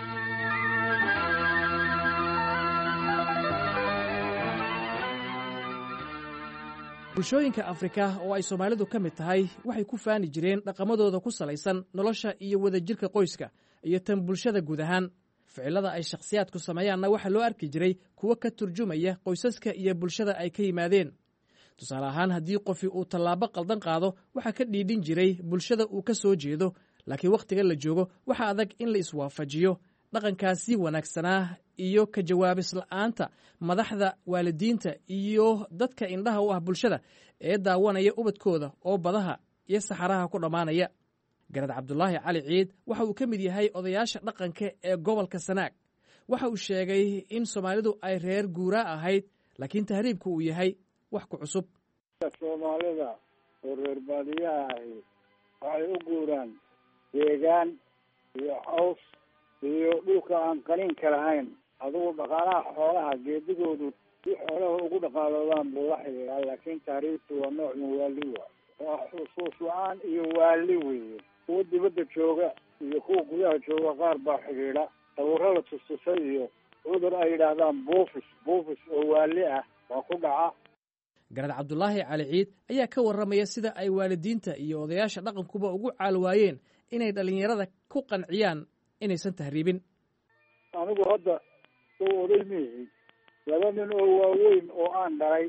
bulshooyinka afrika oo ay soomaalidu ka mid tahay waxay ku faani jireen dhaqamadooda ku salaysan nolosha iyo wadajirka qoyska iyo tan bulshada guud ahaan ficilada ay shakhsiyaadku sameeyaanna waxaa loo arki jiray kuwo ka turjumaya qoysaska iyo bulshada ay ka yimaadeen tusaale ahaan haddii qofi uu tallaabo qaldan qaado waxaa ka dhiidhin jiray bulshada uu ka soo jeedo laakiin wakhtiga la joogo waxaa adag in la iswaafajiyo dhaqankaasi wanaagsanaa iyo ka jawaabis la'aanta madaxda waalidiinta iyo dadka indhaha u ah bulshada ee daawanaya ubadkooda oo badaha iyo saxaraha ku dhammaanaya garad cabdulaahi cali ciid waxa uu ka mid yahay odayaasha dhaqanka ee gobolka sanaag waxa uu sheegay in soomaalidu ay reer guuraa ahayd laakiin tahriibku uu yahay wax ku cusub soomaalida oo reer baadiyaha ahi waxay u guuraan deegaan iyo caws iyo dhulka aan qaniinka lahayn adugu dhaqaalaha xoolaha geedigoodu si xoolaha ugu dhaqaaloodaan buu la xiriiraa laakiin taariikhtu waa nooc muwaali waa xusuus la-aan iyo waali weeye kuwa dibadda jooga iyo kuwa gudaha jooga qaar baa xidhiidha sawirro la tustusay iyo cudur ay yidhaahdaan buufis oo waali ah waa ku dhaca garad cabdulaahi cali ciid ayaa ka warramaya sida ay waalidiinta iyo odayaasha dhaqankuba ugu caalwaayeen inay dhallinyarada ku qanciyaan inaysan tahriibin anigu hadda soo oday mihi 2 nin oo waaweyn oo aan dhalay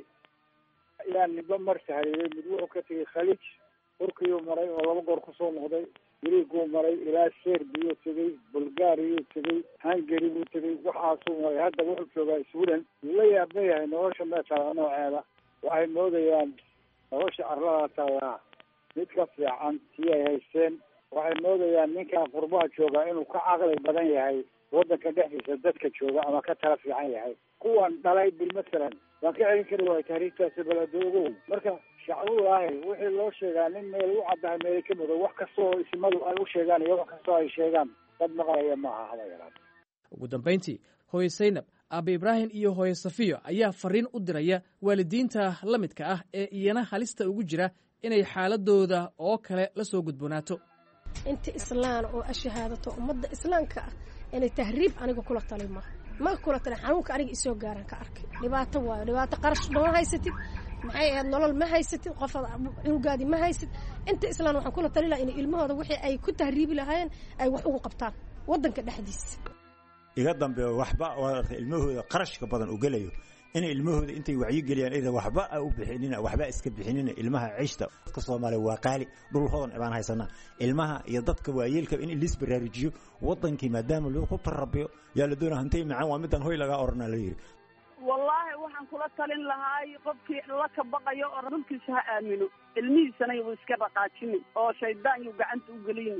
ayaa ninba mar tahriibay mid wuxuu ka tegay khaliij turkiyuu maray oo 2 goor kusoo noqday griiguu maray ilaa serbiyuu tegey bulgaariyuu tegey hungary buu tegey waxaasuu maray hadda wuxuu joogaa sweden la yaaban yahay nolosha meeshaa nooceeda waxay moodayaan nolosha carlada taallaa mid ka fiican sii ay haysteen waxay moodayaan ninkaan qurbaha joogaa inuu ka caqli badan yahay waddanka dhexdiisa dadka jooga ama ka tala fiican yahay kuwan dhalay bil masalan waan ka celin kari waaya taariikhtaasi baladoogow marka shacbulaahi wixii loo sheegaa nin meel u caddahay meeli ka mudo wax kastoo isimadu ay u sheegaan iyo wax kastoo ay sheegaan dad maqlaya maaha haba yaraan ugu dambayntii hooye saynab aabe ibraahim iyo hooye safiyo ayaa fariin u diraya waalidiinta la midka ah ee iyana halista ugu jira inay xaaladooda oo kale la soo gudboonaato inta islaan oo ashahaadato ummadda islaamka ah inay tahriib aniga kula talin ma kula talin xanuunka aniga isoo gaaran ka arkay dhibaato waayo dhibaato qarash ma haysatid maxay ahayd nolol ma haysatid qof cunugaadi ma haysid inta islaan waxaan kula talin lahaa in ilmahooda wixii ay ku tahriibi lahaayeen ay wax ugu qabtaan waddanka dhexdiisa iga dambeeyo waxba ilmahooda qarashka badan u gelayo inay ilmahooda intay wacyi geliyaan ida waxba u bixinina waxba iska bixinina ilmaha ciishta dadka Soomaaliya waa qaali dhul hodan ibaan haysana ilmaha iyo dadka waayeelka in liis baraarujiyo wadankii maadaama loo ku tarabiyo yaa la doonaa hantay macaan waa midan hoy laga orna la yiri wallahi waxaan kula talin lahaa qofkii la ka baqayo oo runtiisa ha aamino ilmihiisana uu iska dhaqaajin oo shaydaan uu gacanta u gelin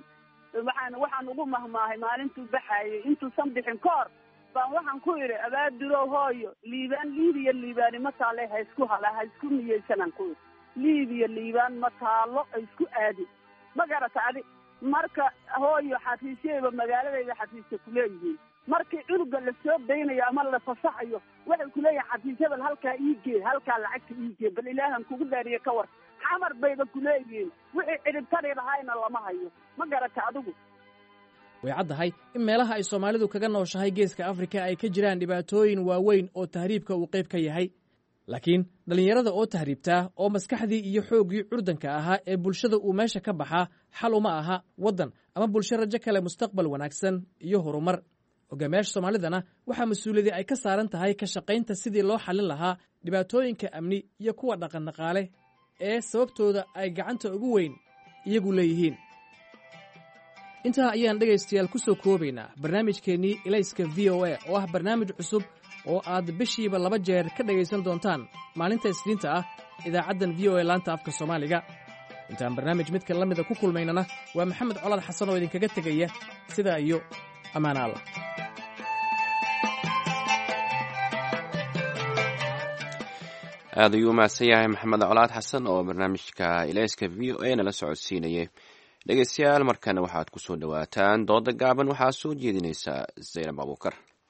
waxaan ugu mahmaahay maalintuu baxayay intuusan bixin koor baan waxaan ku idhi abaadiro hooyo liibiya ma taale ha isku niyeysanaan ku idhi liibaan ma taalo ay isku aadi ma garata adi marka hooyo xafiisyayba magaaladayda xafiiska kuleeyihiin markii cunuga la soo daynayo ama la fasaxayo waxay kuleeyihin xafiisyabal halkaa iigee halkaa lacagta iigee bal ilaahan kugu dhaariye ka war xamar bayba kuleeyihiin wixii cidhibtari lahayna lama hayo ma garata adigu way caddahay in meelaha ay soomaalidu kaga nooshahay geeska afrika ay ka jiraan dhibaatooyin waaweyn oo tahriibka uu qayb ka yahay laakiin dhallinyarada oo tahriibtaa oo maskaxdii iyo xooggii curdanka ahaa ee bulshada uu meesha ka baxaa xal uma aha waddan ama bulsho rajo kale mustaqbal wanaagsan iyo horumar hogaamiyaasha soomaalidana waxaa mas-uuliyadii ay ka saaran tahay ka shaqaynta sidii loo xallin lahaa dhibaatooyinka amni iyo kuwa dhaqandhaqaale ee sababtooda ay gacanta ugu weyn iyagu leeyihiin intaa ayaan dhegaystayaal ku soo koobaynaa barnaamijkeennii ilayska v o a oo ah barnaamij cusub oo aad bishiiba 2 jeer ka dhegaysan doontaan maalinta isniinta ah idaacaddan v o a laanta afka soomaaliga intaan barnaamij midka la mida ku kulmaynana waa maxamed colaad xasan oo idinkaga tegaya sidaa iyo ammaan allah aad ayuu umahadsan yahay maxamed colaad xasan oo barnaamijka ilayska v o a nala socodsiinayay dhegeystayaal markana waxaad ku soo dhowaataan dooda gaaban waxaa soo jeedinaysaa zaynab abuukar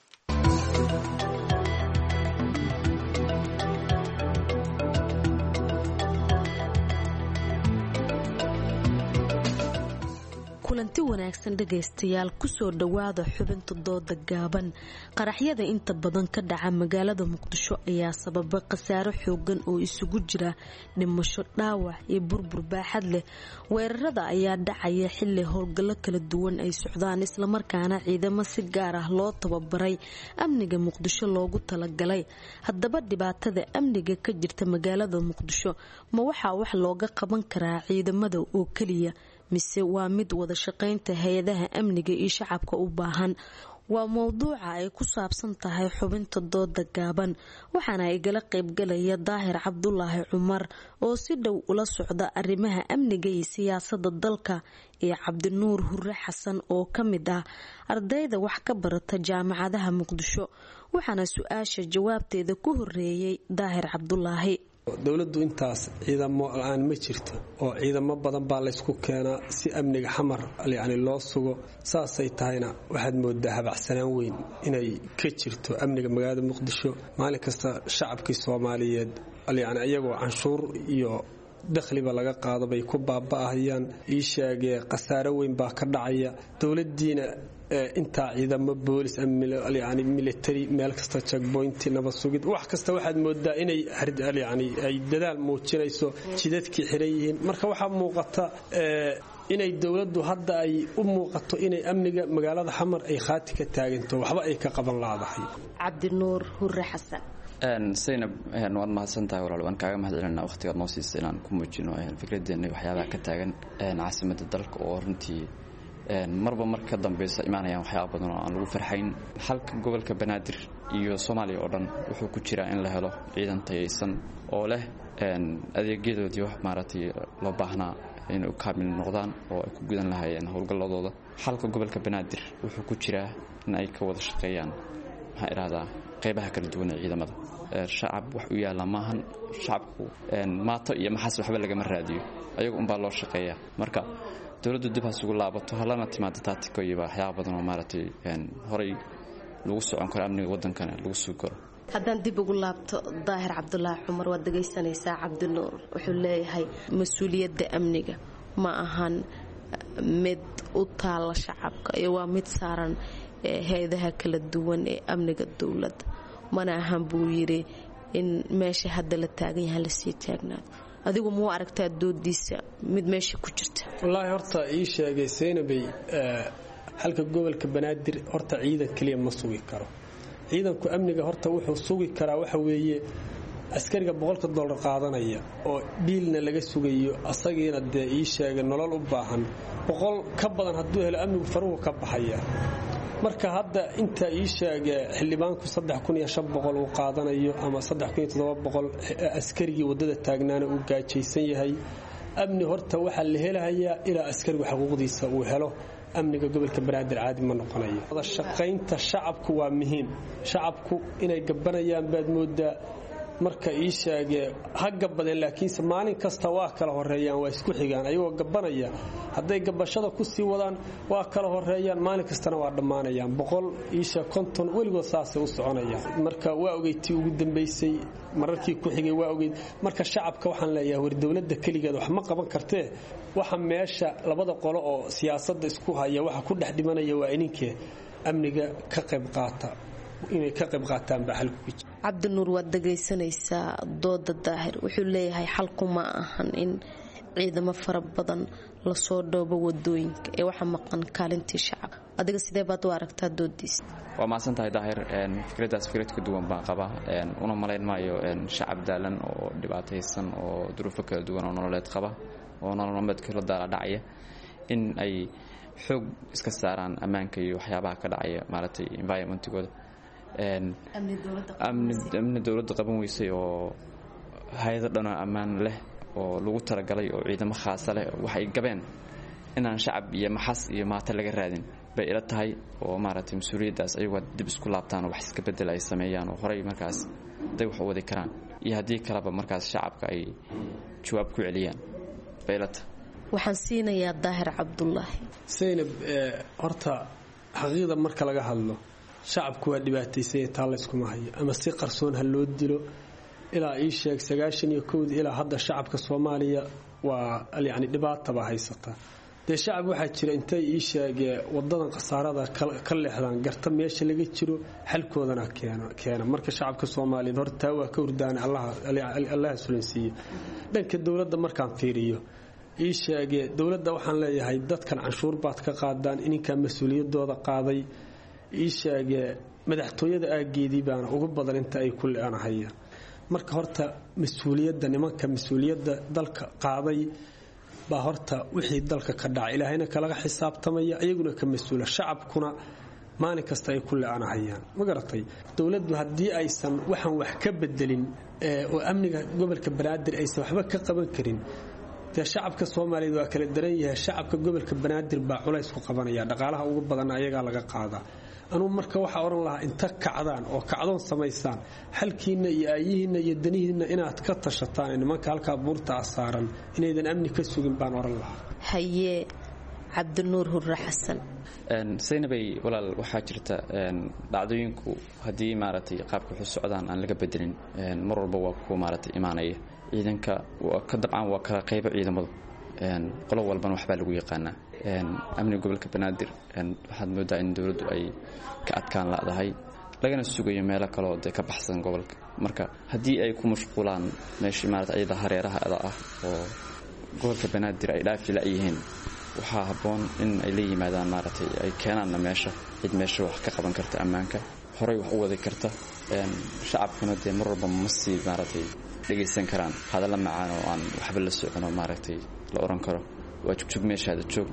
kulanti wanaagsan dhegaystayaal kusoo dhowaada xubinta dooda gaaban qaraxyada inta badan ka dhaca magaalada muqdisho ayaa sababa khasaaro xoogan oo isugu jira dhimasho dhaawac iyo burbur baaxad leh weerarada ayaa dhacaya xilli howlgallo kala duwan ay socdaan islamarkaana ciidamo si gaar ah loo tababaray amniga muqdisho loogu talagalay haddaba dhibaatada amniga ka jirta magaalada muqdisho ma waxaa wax looga qaban karaa ciidamada oo keliya mise waa mid wada shaqaynta hay-adaha amniga iyo shacabka u baahan waa mowduuca ay ku saabsan tahay xubinta dooda gaaban waxaana igala qaybgalaya daahir cabdulaahi cumar oo si dhow ula socda arrimaha amniga iyo siyaasada dalka iyo cabdinuur hure xasan oo ka mid ah ardayda wax ka barata jaamacadaha muqdisho waxaana su-aasha jawaabteeda ku horeeyay daahir cabdulaahi dowladdu intaas ciidamo la-aan ma jirto oo ciidamo badan baa laysku keenaa si amniga xamar yacni loo sugo saasay tahayna waxaad moodaa habacsanaan weyn inay ka jirto amniga magaalada muqdisho maalin kasta shacabkii soomaaliyeed yacni iyagoo canshuur iyo dakhliba laga qaado bay ku baaba'ahayaan ii sheegee khasaaro weyn baa ka dhacaya dowladdiina intaa ciidamo boolis yani military meel kasta checkpointi nabad sugid wax kasta waxaad moodaa inay yani ay dadaal muujinayso jidadkii xiran yihiin marka waxaa muuqata inay dowladdu hadda ay u muuqato inay amniga magaalada xamar ay khaati ka taaganto waxba ay ka qaban laadahay cabdinuur hure xasan saynab waad mahadsantahay walaal waan kaaga mahad celinaa waqtigaad noo siisa inaan ku muujino fikradeena waxyaabaha ka taagan caasimada dalka oo runtii marba marka ka dambeysa imaanayaan waxyaaba badan oo aan lagu farxayn halka gobolka banaadir iyo soomaaliya oo dhan wuxuu ku jiraa in la helo ciidan tayaysan oo leh adeegyadoodii wax maaragtay loo baahnaa inay u kaamil noqdaan oo ay ku gudan lahaayeen howlgalladooda halka gobolka banaadir wuxuu ku jiraa in ay ka wada shaqeeyaan maxaa idhahdaa qaybaha kala duwan ee ciidamada shacab wax u yaalla maahan shacabku maato iyo maxaas waxba lagama raadiyo ayaga unbaa loo shaqeeyaa marka dowladdu dib has ugu laabato halana timaado taatiko iyo waxyaaba badan oo maaragtay horay lagu socon karo amniga waddankana lagu sugi karo haddaan dib ugu laabto daahir cabdulaahi cumar waad dhegaysanaysaa cabdinuur wuxuu leeyahay mas-uuliyadda amniga ma ahan mid u taalla shacabka iyo waa mid saaran hay-adaha kala duwan ee amniga dowladda mana ahan buu yidhi in meesha hadda la taagan yaha lasii taagnaado adigu muu aragtaa doodiisa mid meesha ku jirta wallaahi horta ii sheegay seynabay halka gobolka banaadir horta ciidan keliya ma sugi karo ciidanku amniga horta wuxuu sugi karaa waxa weeye askariga $100 qaadanaya oo biilna laga sugayo asagiina dee ii sheegay nolol u baahan 100 ka badan hadduu helo amnigu faruhu ka baxaya marka hadda inta ii sheegay xildhibaanku 3500 uu qaadanayo ama 3700 askarigii wadada taagnaana uu gaajaysan yahay amni horta waxa la helayaa ilaa askarigu xuquuqdiisa uu helo amniga gobolka banaadir caadi ma noqonayo wada shaqaynta shacabku waa muhiim shacabku inay gabanayaan baad moodaa marka ii sheege ha gabadeen laakiinse maalin kasta waa kala horeeyaan waa isku xigaan ayagoo gabanaya hadday gabashada ku sii wadaan waa kala horeeyaan maalin kastana waa dhammaanayaan 150 weligood saasay u soconayaan marka waa ogeydtii ugu dambaysay mararkii ku xigay waa ogeyd marka shacabka waxaan leeyahay war dawladda kaligeed wax ma qaban kartee waxa meesha labada qolo oo siyaasadda isku haya waxa ku dhex dhimanaya waa ininkee amniga ka qayb qaata inay ka qayb qaataan baxal ku jira cabdinuur waad dhagaysanaysaa dooda daahir wuxuu leeyahay xalku ma ahan in ciidamo fara badan la soo dhoobo wadooyinka ee waxa maqan kaalintii shacab adiga sidee baad u aragtaa doodiisa waa maasantahay daahir fikradaas fikrad ka duwan baan qabaa una malayn maayo shacab daalan oo dhibaataysan oo duruufo kala duwan oo nololeed qaba oo nololeedka la daala dhacaya in ay xoog iska saaraan ammaanka iyo waxyaabaha ka dhacaya maaragtay environmentigooda amni dawladda qaban weysay oo hay'ado dhan oo ammaan leh oo lagu talagalay oo ciidamo khaas leh waxay gabeen inaan shacab iyo maxas iyo maata laga raadin bay ila tahay oo maaragtay mas'uuliyadaas ayagoo dib isku laabtaan oo wax iska bedel ay sameeyaan oo horay markaas day wax u wadi karaan iyo haddii kaleba markaas shacabka ay jawaab ku celiyaan bay ila tahay waxaan siinayaa daahir cabdullaahi Zainab horta xaqiiqda marka laga hadlo shacabku waa dhibaataysay taa la isku mahayo ama si qarsoon ha loo dilo ilaa ii sheeg 91 ilaa hadda shacabka Soomaaliya waa yani dhibaato ba haysata de shacab waxa jira intay ii sheegay wadadan qasaarada ka leexdaan garta meesha laga jiro xalkoodana keena marka shacabka Soomaaliyeed horta waa ka hurdaan Allah sulansiyo dhanka dawladda markaan fiiriyo ii sheegay dawladda waxaan leeyahay dadkan canshuur baad ka qaadaan ininka mas'uuliyadooda qaaday ii sheegay madaxtooyada aageedii baana ugu badan inta ay ku leeyanahayaan marka horta mas'uuliyadda nimanka mas'uuliyadda dalka qaaday baa horta wixii dalka ka dhacay ilaahayna kala xisaabtamaya ayaguna ka mas'uula shacabkuna maalin kasta ay ku leeyanahayaan ma garatay dawladdu haddii aysan waxan wax ka bedelin oo amniga gobolka Banaadir aysan waxba ka qaban karin shacabka Soomaaliyeed waa kala daran yahay shacabka gobolka Banaadir baa culays ku qabanaya dhaqaalaha ugu badan ayaga laga qaada anuu marka waxa oran lahaa inta kacdaan oo kacdoon sameysaan halkiina iyo ayihiina iyo danihiina inaad ka tashataan nimanka halka buurta saaran inaydan amni ka sugin baan oran lahaa haye cabdinuur hurre xasan Zainabay walaal waxa jirta dhacdooyinku hadii maaragtay qaabka wax socdaan aan laga bedelin mar walba waa ku maaragtay imaanaya ciidanka ka dabcan waa ka qayb ciidamadu qolo walban waxba lagu yaqaanaa amniga gobolka Banaadir waxaad moodaa in dawladdu ay ka adkaan laadahay lagana sugayo meelo kale oo ka baxsan gobolka marka hadii ay ku mashquulaan meeshii maaragtay ayada hareeraha ah oo gobolka Banaadir ay dhaafi la yihiin waxa haboon in ay la yimaadaan maaragtay ay keenaan meesha cid meesha wax ka qaban karta ammaanka horay wax u wadi karta shacabkuna de mar walba ma sii maaragtay dhageysan karaan hadalla macaan oo aan waxba la socono maaragtay la oran karo waa joog meeshaada joog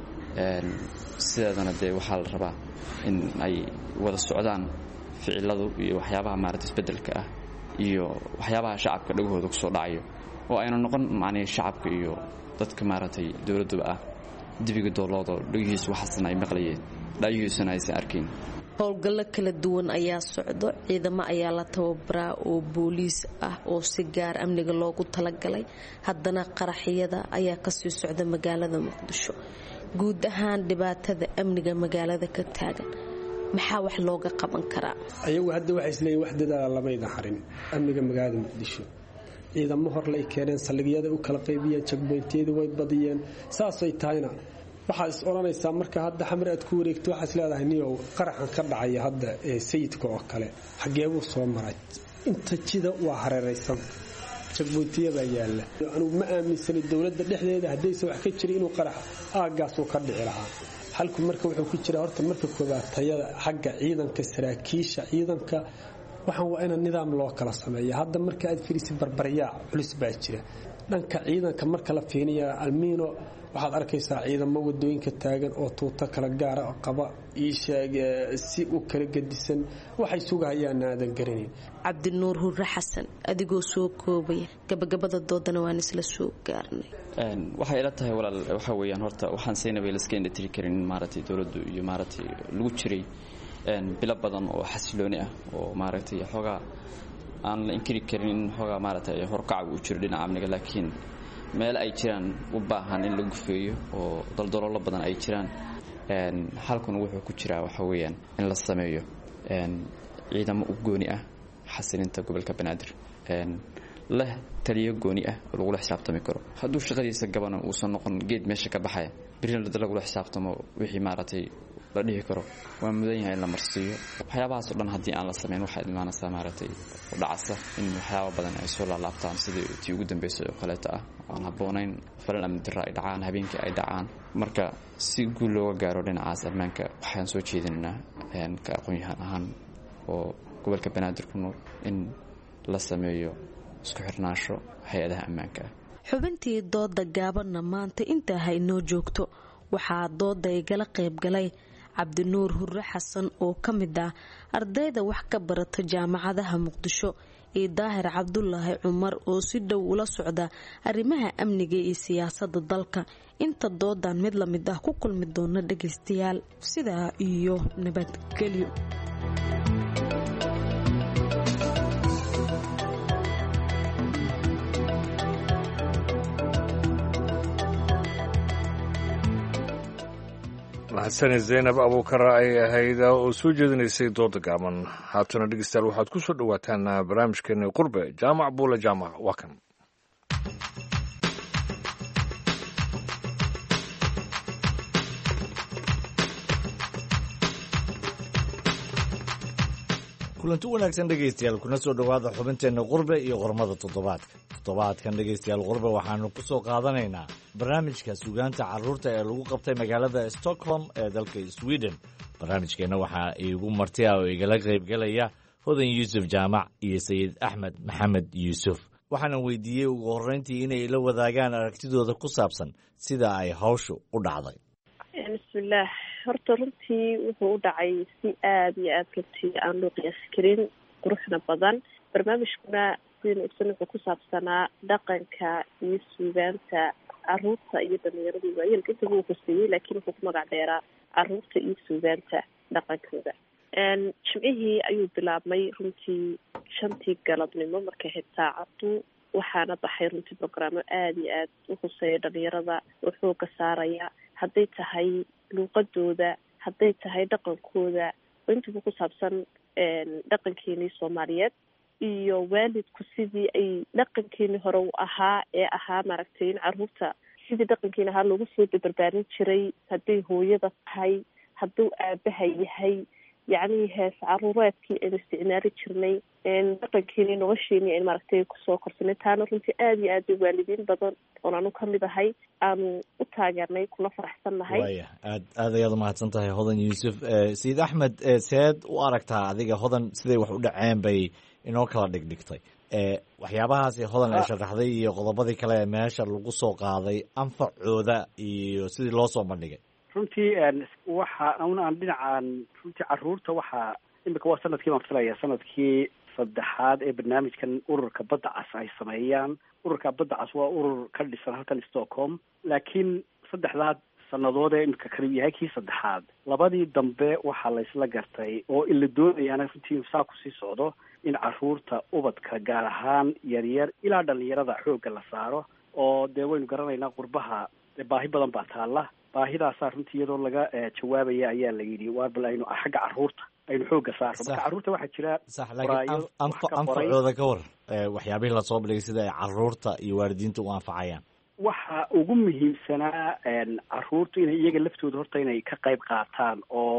sidaadana de waxa la rabaa in ay wada socdaan ficiladu iyo waxyaabaha maaragtay isbedelka ah iyo waxyaabaha shacabka dhagahooda ku soo dhacayo oo ayna noqon macnaa shacabka iyo dadka maaragtay dawladduba ah dibiga dawladda dhagihiisa waxaasna ay maqlayeen dhagihiisana aysan arkin howlgallo kala duwan ayaa socdo ciidamo ayaa la tababaraa oo booliis ah oo si gaar amniga loogu talagalay haddana qaraxyada ayaa kasii socda magaalada Muqdisho guud ahaan dhibaatada amniga magaalada ka taagan maxaa wax looga qaban karaa ayagu hadda waxay isleeyihiin wax dadaal lama idin harin amniga magaalada Muqdisho ciidamo hor la keeneen saldhigyada u kala qaybiyeen checkpointyada way badiyeen saasay tahayna waxa is oranaysa marka hadda xamar aad ku wareegto waxa is leedahay niyow qaraxan ka dhacay hadda sayidka oo kale xagee uu soo maray inta jida waa hareeraysan checkpointyada yaala anu ma aaminsani dawladda dhexdeeda hadaysan wax ka jirin inuu qarax aagaas uu ka dhici lahaa halku marka wuxuu ku jira horta marka koobaad tayada xagga ciidanka saraakiisha ciidanka waxaan waa in nidaam loo kala sameeyo hadda marka aad fiirisi barbaryaa culus baa jira dhanka ciidanka marka la fiiriyo almiino waxaad arkaysaa ciidamo wadooyinka taagan oo tuuta kala gaar ah qaba ii sheeg si u kala gadisan waxay sugayaan aadan garanin cabdinuur hurre xasan adigoo soo koobaya gabagabada doodana waan isla soo gaarnay waxay ila tahay walaal waxa weeyaan horta waxaan Zainab la iska indhatiri karin maaragtay dawladdu iyo maaragtay lagu jiray bilo badan oo xasilooni ah oo maaragtay xogaa aan la inkiri karin in xoogaa maaragtay horkaca uu jiro dhinaca amniga laakiin meel ay jiraan u baahan in la gufeeyo oo daldaloolo badan ay jiraan halkuna wuxuu ku jiraa waxa weeyaan in la sameeyo ciidamo u gooni ah xasilinta gobolka banaadir leh taliyo gooni ah oo lagula xisaabtami karo hadduu shaqadiisa gabana uusan noqon geed meesha ka baxaya birina lagula xisaabtamo wixii maaragtay la dhihi karo waa mudan yahay in la marsiiyo waxyaabahaas oo dhan haddii aan la samayn waxay imaanaysaa maaragtay u dhacasa in waxyaaba badan ay soo laalaabtaan sidii tii ugu dambeysay oo kaleeta ah aan habboonayn falal amni darra ay dhacaan habeenkii ay dhacaan marka si guul looga gaaro dhinacaas ammaanka waxaan soo jeedinaynaa ka aqoon-yahan ahaan oo gobolka banaadir ku nool in la sameeyo isku xirnaansho hay-adaha ammaanka ah xubintii dooda gaabanna maanta intaa ha inoo joogto waxaa dooda igala qayb galay cabdinuur hurre xasan oo ka mid ah ardayda wax ka barata jaamacadaha muqdisho iyo daahir cabdulaahi cumar oo si dhow ula socda arrimaha amniga iyo siyaasadda dalka inta doodan mid la mid ah ku kulmi doona dhagaystayaal sidaa iyo nabadgelyo mahadsanid zaynab abuukara ay ahayd oo soo jeedinaysay dooda gaaban haatana dhegeystayaal waxaad ku soo dhowaataan barnaamijkeeni qurbe jaamac buule jaamac waa kan kulanti wanaagsan dhegaystayaal kuna soo dhowaada xubinteenna qurbe iyo qormada toddobaadkan dhegaystayaal qurbe waxaanu ku soo qaadanaynaa barnaamijka suugaanta carruurta ee lagu qabtay magaalada stockholm ee dalka sweden barnaamijkeenna waxaa iigu marti ah oo igala qaybgelaya hodan yuusuf jaamac iyo sayid axmed maxamed yuusuf waxaana weydiiyey ugu horreyntii inay la wadaagaan aragtidooda ku saabsan sida ay hawshu u dhacday bismillaah horta runtii wuxuu u dhacay si aada iyo aada runtii aan loo qiyaasi karin quruxna badan barnaamijkuna sidaynu ogsan wuxuu ku saabsanaa dhaqanka iyo suugaanta caruurta iyo dhalinyarada waayelka intaba uu hoseeyey laakiin wuxuu ku magac dheeraa caruurta iyo suugaanta dhaqankooda jimcihii ayuu bilaabmay runtii 5 galabnimo markay ahayd saacadu waxaana baxay runtii brograamo aada iyo aada u hoseeya dhalinyarada oo xooga saaraya hadday tahay luuqadooda hadday tahay dhaqankooda oo intaba ku saabsan dhaqankeenii soomaaliyeed iyo waalidku sidii ay dhaqankeenii hore u ahaa ee ahaa maaragtay in caruurta sidii dhaqankeeni ahaa loogu soo barbaarin jiray hadday hooyada tahay hadduu aabaha yahay yacni hees caruureedkii aynu isticmaali jirnay dhaqankeenii nolosheenii aynu maaragtay kusoo korsanay taana runtii aada iyo aad bay waalidiin badan oon anu ka mid ahay aanu u taageernay kuna faraxsan nahay waya aad ayaad umahadsan tahay hodan yuusuf sayid axmed seed u aragtaa adiga hodan siday wax u dhaceen bay inoo kala dhigdhigtay waxyaabahaasi hodan ay sharaxday iyo qodobadii kale ee meesha lagu soo qaaday anfacooda iyo sidii loo soo bandhigay runtii waxa aan dhinacaan runtii caruurta waxaa imika waa sanadkii baan filaya sanadkii 3 ee barnaamijkan ururka badda cas ay sameeyaan ururka badda cas waa urur ka dhisan halkan Stockholm laakiin 3 sanadood ee imika kala yahay kii 3 labadii dambe waxaa la isla gartay oo ila doonayaan runtii saa ku sii socdo in caruurta ubadka gaar ahaan yaryar ilaa dhalinyarada xoogga la saaro oo dee waynu garanaynaa qurbaha baahi badan baa taalla baahidaasaa runtii iyadoo laga jawaabaya ayaa la yidhi waa bal aynu xagga caruurta aynu xoogga saarno marka caruurta waxaa jira anfacooda ka war waxyaabihii lasoo bandhigay sida ay caruurta iyo waalidiinta u anfacayaan waxa ugu muhiimsanaa caruurtu inay iyaga laftooda horta inay ka qayb qaataan oo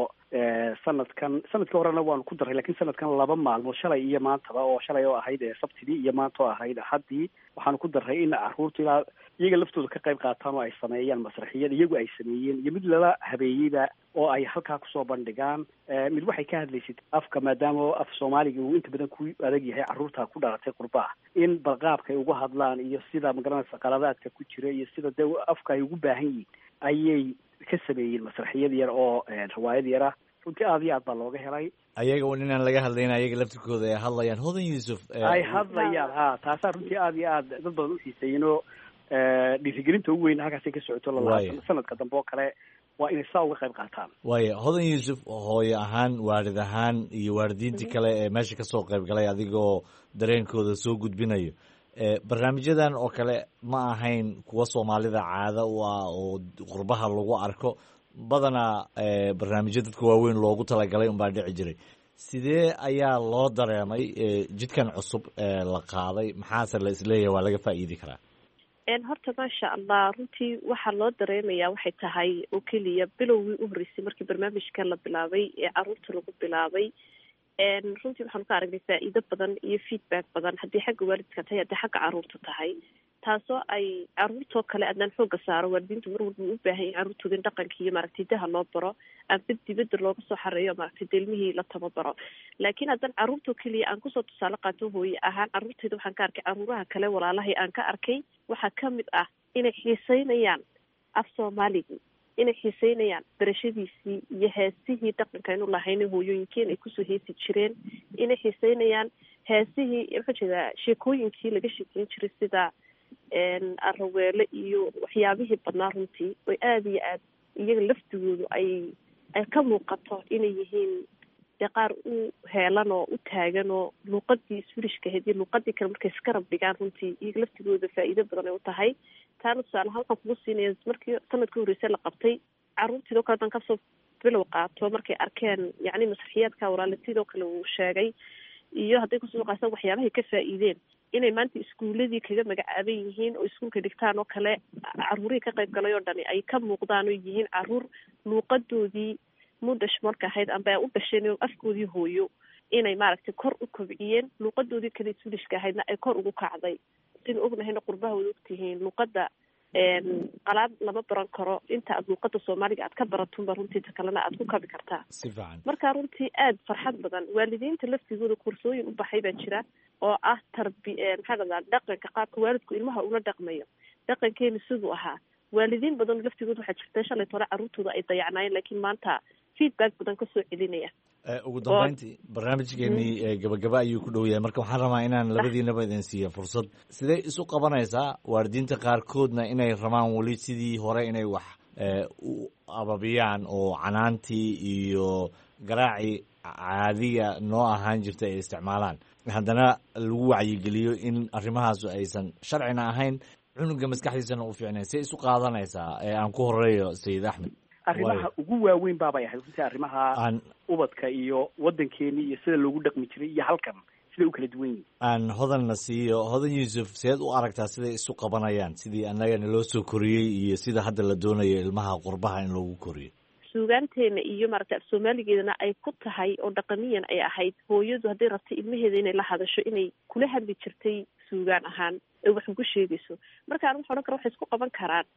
sanadkii horena waanu ku daray lakin sanadkan 2 maalmood shalay iyo maantaba oo shalay oo ahayd sabtidii iyo maanta oo ahayd axaddii waxaanu ku daray in caruurtu ilaa iyaga laftooda ka qayb qaataan oo ay sameeyaan masraxiyad iyagu ay sameeyeen iyo mid lala habeeyeyba oo ay halkaa kusoo bandhigaan mid waxay ka hadlaysid afka maadaama af soomaaliga uu inta badan ku adag yahay caruurta ku dhalatay qurbaha in balqaabka ay uga hadlaan iyo sida magaranaysa qaladaadka ku jira iyo sida dee afka ay ugu baahan yihiin ayay ka sameeyeen masraxiyad yar oo riwaayad yar ah runtii aada iyo aad baa looga helay ayaga un inaan laga hadlayn ayaga laftirkooda ay hadlayaan hodan yuusuf ay hadlayaan ha taasaa runtii aada iyo aad dad badan uxiiseeyeen oo dhiirigelinta ugu weyn halkaasay ka socoto sanadka dambe oo kale waa inay saa uga qayb qaataan. waaya hodan yuusuf hooyo ahaan waalid ahaan iyo waalidiintii kale ee meesha kasoo qayb galay adigoo dareenkooda soo gudbinayo barnaamijyadan oo kale ma ahayn kuwa soomaalida caado u ah oo qurbaha lagu arko badanaa barnaamijyo dadka waaweyn loogu talagalay unbaa dhici jiray sidee ayaa loo dareemay jidkan cusub la qaaday maxaase la isleeyahay waa laga faa'iidi karaa horta maasha allah runtii waxaa loo dareemayaa waxay tahay oo keliya bilowgii u horreysay markii barnaamijka la bilaabay ee caruurta lagu bilaabay runtii waxaanu ka aragnay faa'iido badan iyo feedback badan haddii xagga waalidka tahay haddii xagga caruurta tahay taasoo ay caruurtoo kale adnaan xooga saaro waalidiintu mar walba u baahan in caruurtooda in dhaqanka iyo maaragtay daha loo baro amba dibadda looga soo xareeyo maaragtay deelmihii la tababaro laakiin haddaan caruurtoo keliya aan kusoo tusaale qaato hooye ahaan caruurtayda waxaan ka arkay caruuraha kale walaalahay aan ka arkay waxaa ka mid ah inay xiiseynayaan af soomaaligii inay xiiseynayaan barashadiisii iyo heesihii dhaqanka aynu lahayna hooyooyinkeen ay kusoo heesi jireen inay xiiseynayaan heesihii maxaa jeedaa sheekooyinkii laga sheekeyn jiray sida araweele iyo waxyaabihii badnaa runtii oy aada iyo aad iyaga laftigoodu ay ka muuqato inay yihiin dee qaar u heelan oo u taagan oo luuqadii swirishka ahayd iyo luuqadii kale markay iska rab dhigaan runtii iyaga laftigooda faa'iido badan ay u tahay taana tusaale halkan kugu siinaya markii sanadkii horreysay la qabtay caruurtiidoo kale hadan kasoo bilow qaato markay arkeen yacni masraxiyaadka walaalatiidoo kale uu sheegay iyo hadday kusoo qaasaan waxyaabahay ka faa'iideen inay maanta iskuuladii kaga magacaaban yihiin oo iskuulka dhigtaan oo kale caruurihii ka qayb galay oo dhani ay ka muuqdaan oo yihiin caruur luuqadoodii mudash marka ahayd amba u dhasheen oo afkoodii hooyo inay maaragtay kor u kobciyeen luuqadoodii kale swedishka ahaydna ay kor ugu kacday sin ognahayna qurbaha wada ogtihiin luuqada qalaad lama baran karo inta aad luuqada soomaaliga aad ka baratunba runtii ta kalena aad ku kabi kartaa si fiican marka runtii aada farxad badan waalidiinta laftigooda kursooyin u baxay baa jira oo ah maxaa dhahdaa dhaqanka qaabka waalidku ilmaha ula dhaqmayo dhaqankeena siduu ahaa waalidiin badan laftigooda waxaa jirta shalay tole caruurtooda ay dayacnaayeen laakiin maanta feedback badan kasoo celinaya ugu dambeyntii barnaamijkeenii gabagaba ayuu ku dhow yahay marka waxaan rabaa inaan labadiinaba idin siiya fursad sidee isu qabanaysaa waalidiinta qaarkoodna inay rabaan weli sidii hore inay wax u ababiyaan oo canaantii iyo garaacii caadiga noo ahaan jirta ay isticmaalaan haddana lagu wacyigeliyo in arrimahaasu aysan sharcina ahayn cunuga maskaxdiisana u fiicnayn see isu qaadanaysaa aan ku horeeyo sayid axmed arrimaha ugu waaweyn baabay ahayd runtii arrimaha ubadka iyo waddankeeni iyo sida loogu dhaqmi jiray iyo halkan siday u kala duwan yihin aan hodanna siiyo hodan yuusuf seed u aragtaa siday isu qabanayaan sidii annagana loo soo koriyey iyo sida hadda la doonayo ilmaha qurbaha in loogu koriyo suugaanteena iyo maaragtay af soomaaligeedana ay ku tahay oo dhaqaniyan ay ahayd hooyadu hadday rabtay ilmaheeda inay la hadasho inay kula hadli jirtay suugaan ahaan ee wax ugu sheegayso marka an waxa odhan kara waxay isku qaban karaan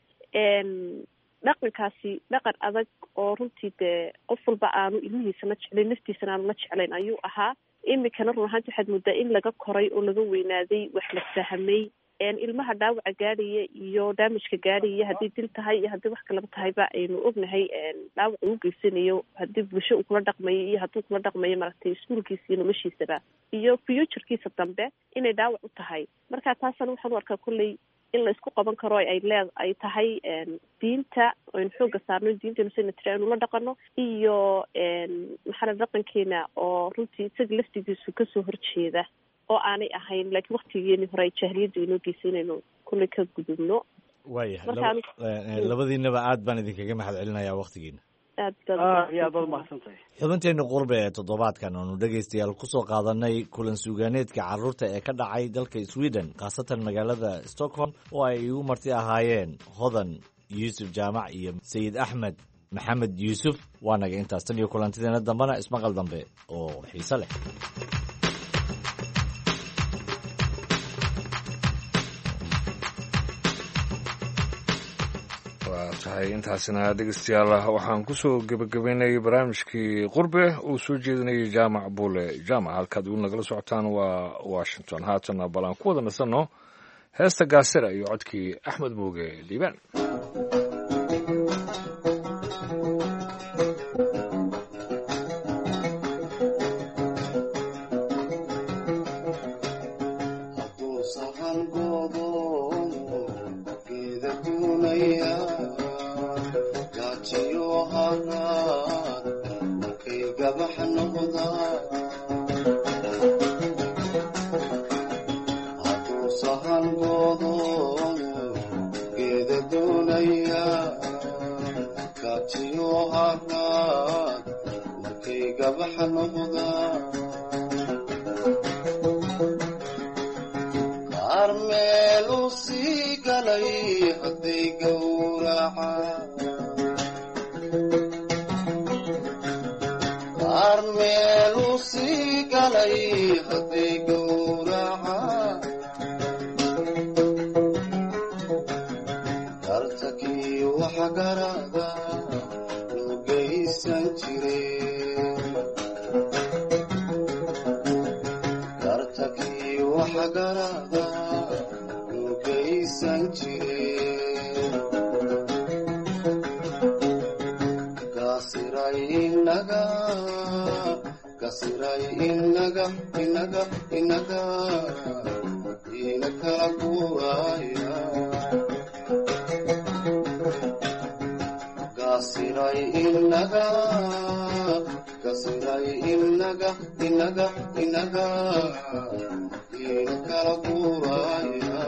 dhaqankaasi dhaqan adag oo runtii dee qof walba aanu ilmihiisa la jeclayn naftiisana aanu la jeclayn ayuu ahaa imikana run ahaanti waxaad moodaa in laga koray oo laga weynaaday wax la fahmay ilmaha dhaawaca gaadhaya iyo daamijka gaadhaya haddii dil tahay iyo haddii wax kalaba tahayba aynu ognahay dhaawaca uu geysanayo haddii bulsho uu kula dhaqmayo iyo hadduu kula dhaqmayo maaragtay iskuulkiisa iyo noloshiisaba iyo futurkiisa dambe inay dhaawac u tahay marka taasana waxaan u arkaa kolley in la isku qaban karo ay tahay diinta aynu xooga saarno diinteenu sayna tiri aynu la dhaqano iyo maxaa dhaqankeena oo runtii isaga laftigiisu kasoo horjeeda oo aanay ahayn laakiin waktigeeni hore ay jaahiliyadda inoo geysay inaynu kulley ka gudubno waayahay labadiinaba aad baan idinkaga mahad celinayaa waktigiina aad baad mahadsantahay xubinteena qurbe ee toddobaadkan oonu dhegaystayaal kusoo qaadanay kulan suugaaneedka carruurta ee ka dhacay dalka sweden khaasatan magaalada stockholm oo ay igu marti ahaayeen hodan yuusuf jaamac iyo sayid axmed maxamed yuusuf waa naga intaas tan iyo kulantideena dambena ismaqal dambe oo xiise leh tahay intaasina dhegeystayaal waxaan kusoo gebagabeynayay barnaamijkii qurbe uu soo jeedinayay jaamac buule jaamac halkaad ugu nagala socotaan waa washington haatana bal aan ku wada nasanno heesta gaasira iyo codkii axmed muuge liibaan Yo gabax noqdaa hadduu sahankoodo geeda doonaya kaatiyo haraad markay gabax noqdaa qaar meelu sii galay hadday gowracaan qaar meelu sii galay hadday gowracaan dartakii waxa garada loo geysan jireen dartakii waxa garada loo geysan jireen kasiray inaga ina kala guuraya kasiray inaga ina kala guuraya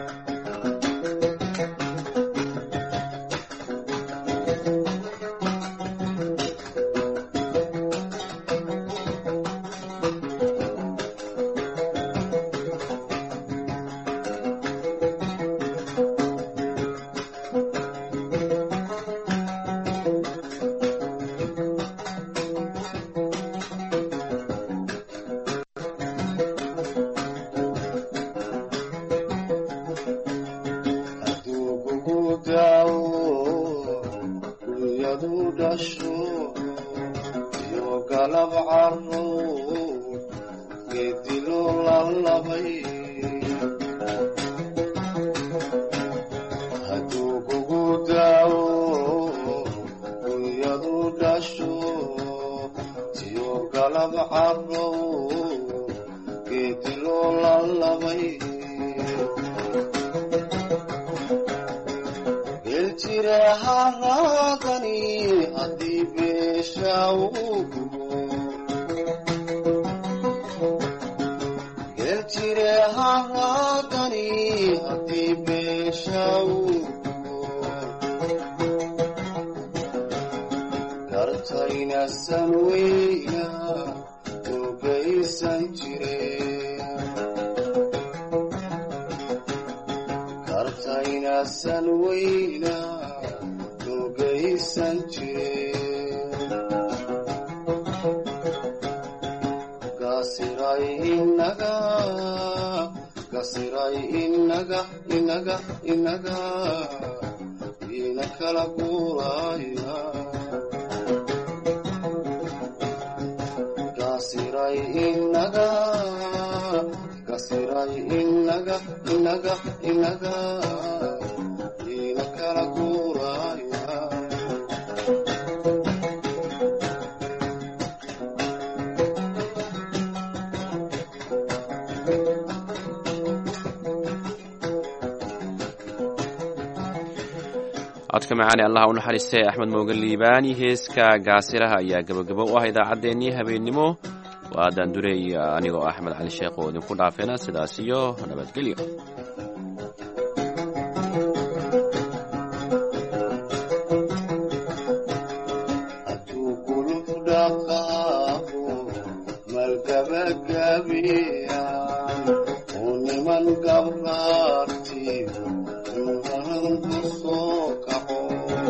codka macaani allah u naxariistay axmed moogan liibaani heeska gaasiraha ayaa gabagabo u ah idaacaddeenii habeennimo waa daandurey anigoo axmed cali sheekh oo idinku dhaafeena sidaas iyo nabadgelyo hadduu guluf dhaqaaqo malgabagabiya uu niman gabraartiyo soo kaco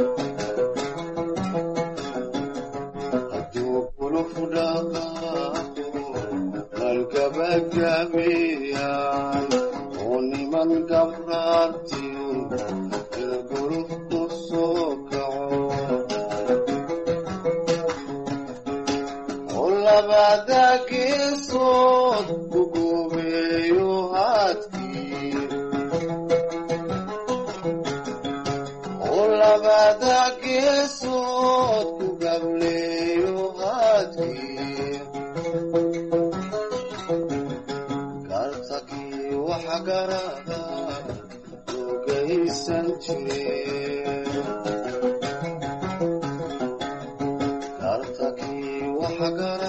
hadduu guluf dhaqaaqo malgabagabiyan uu niman gabraartiyo gulufku soo kaco oo labada geesood gugubeeyo haadkii labada geesood ku gableeyo haadkii gartakii waxa garada loo geysan jireen gartakii waxa gara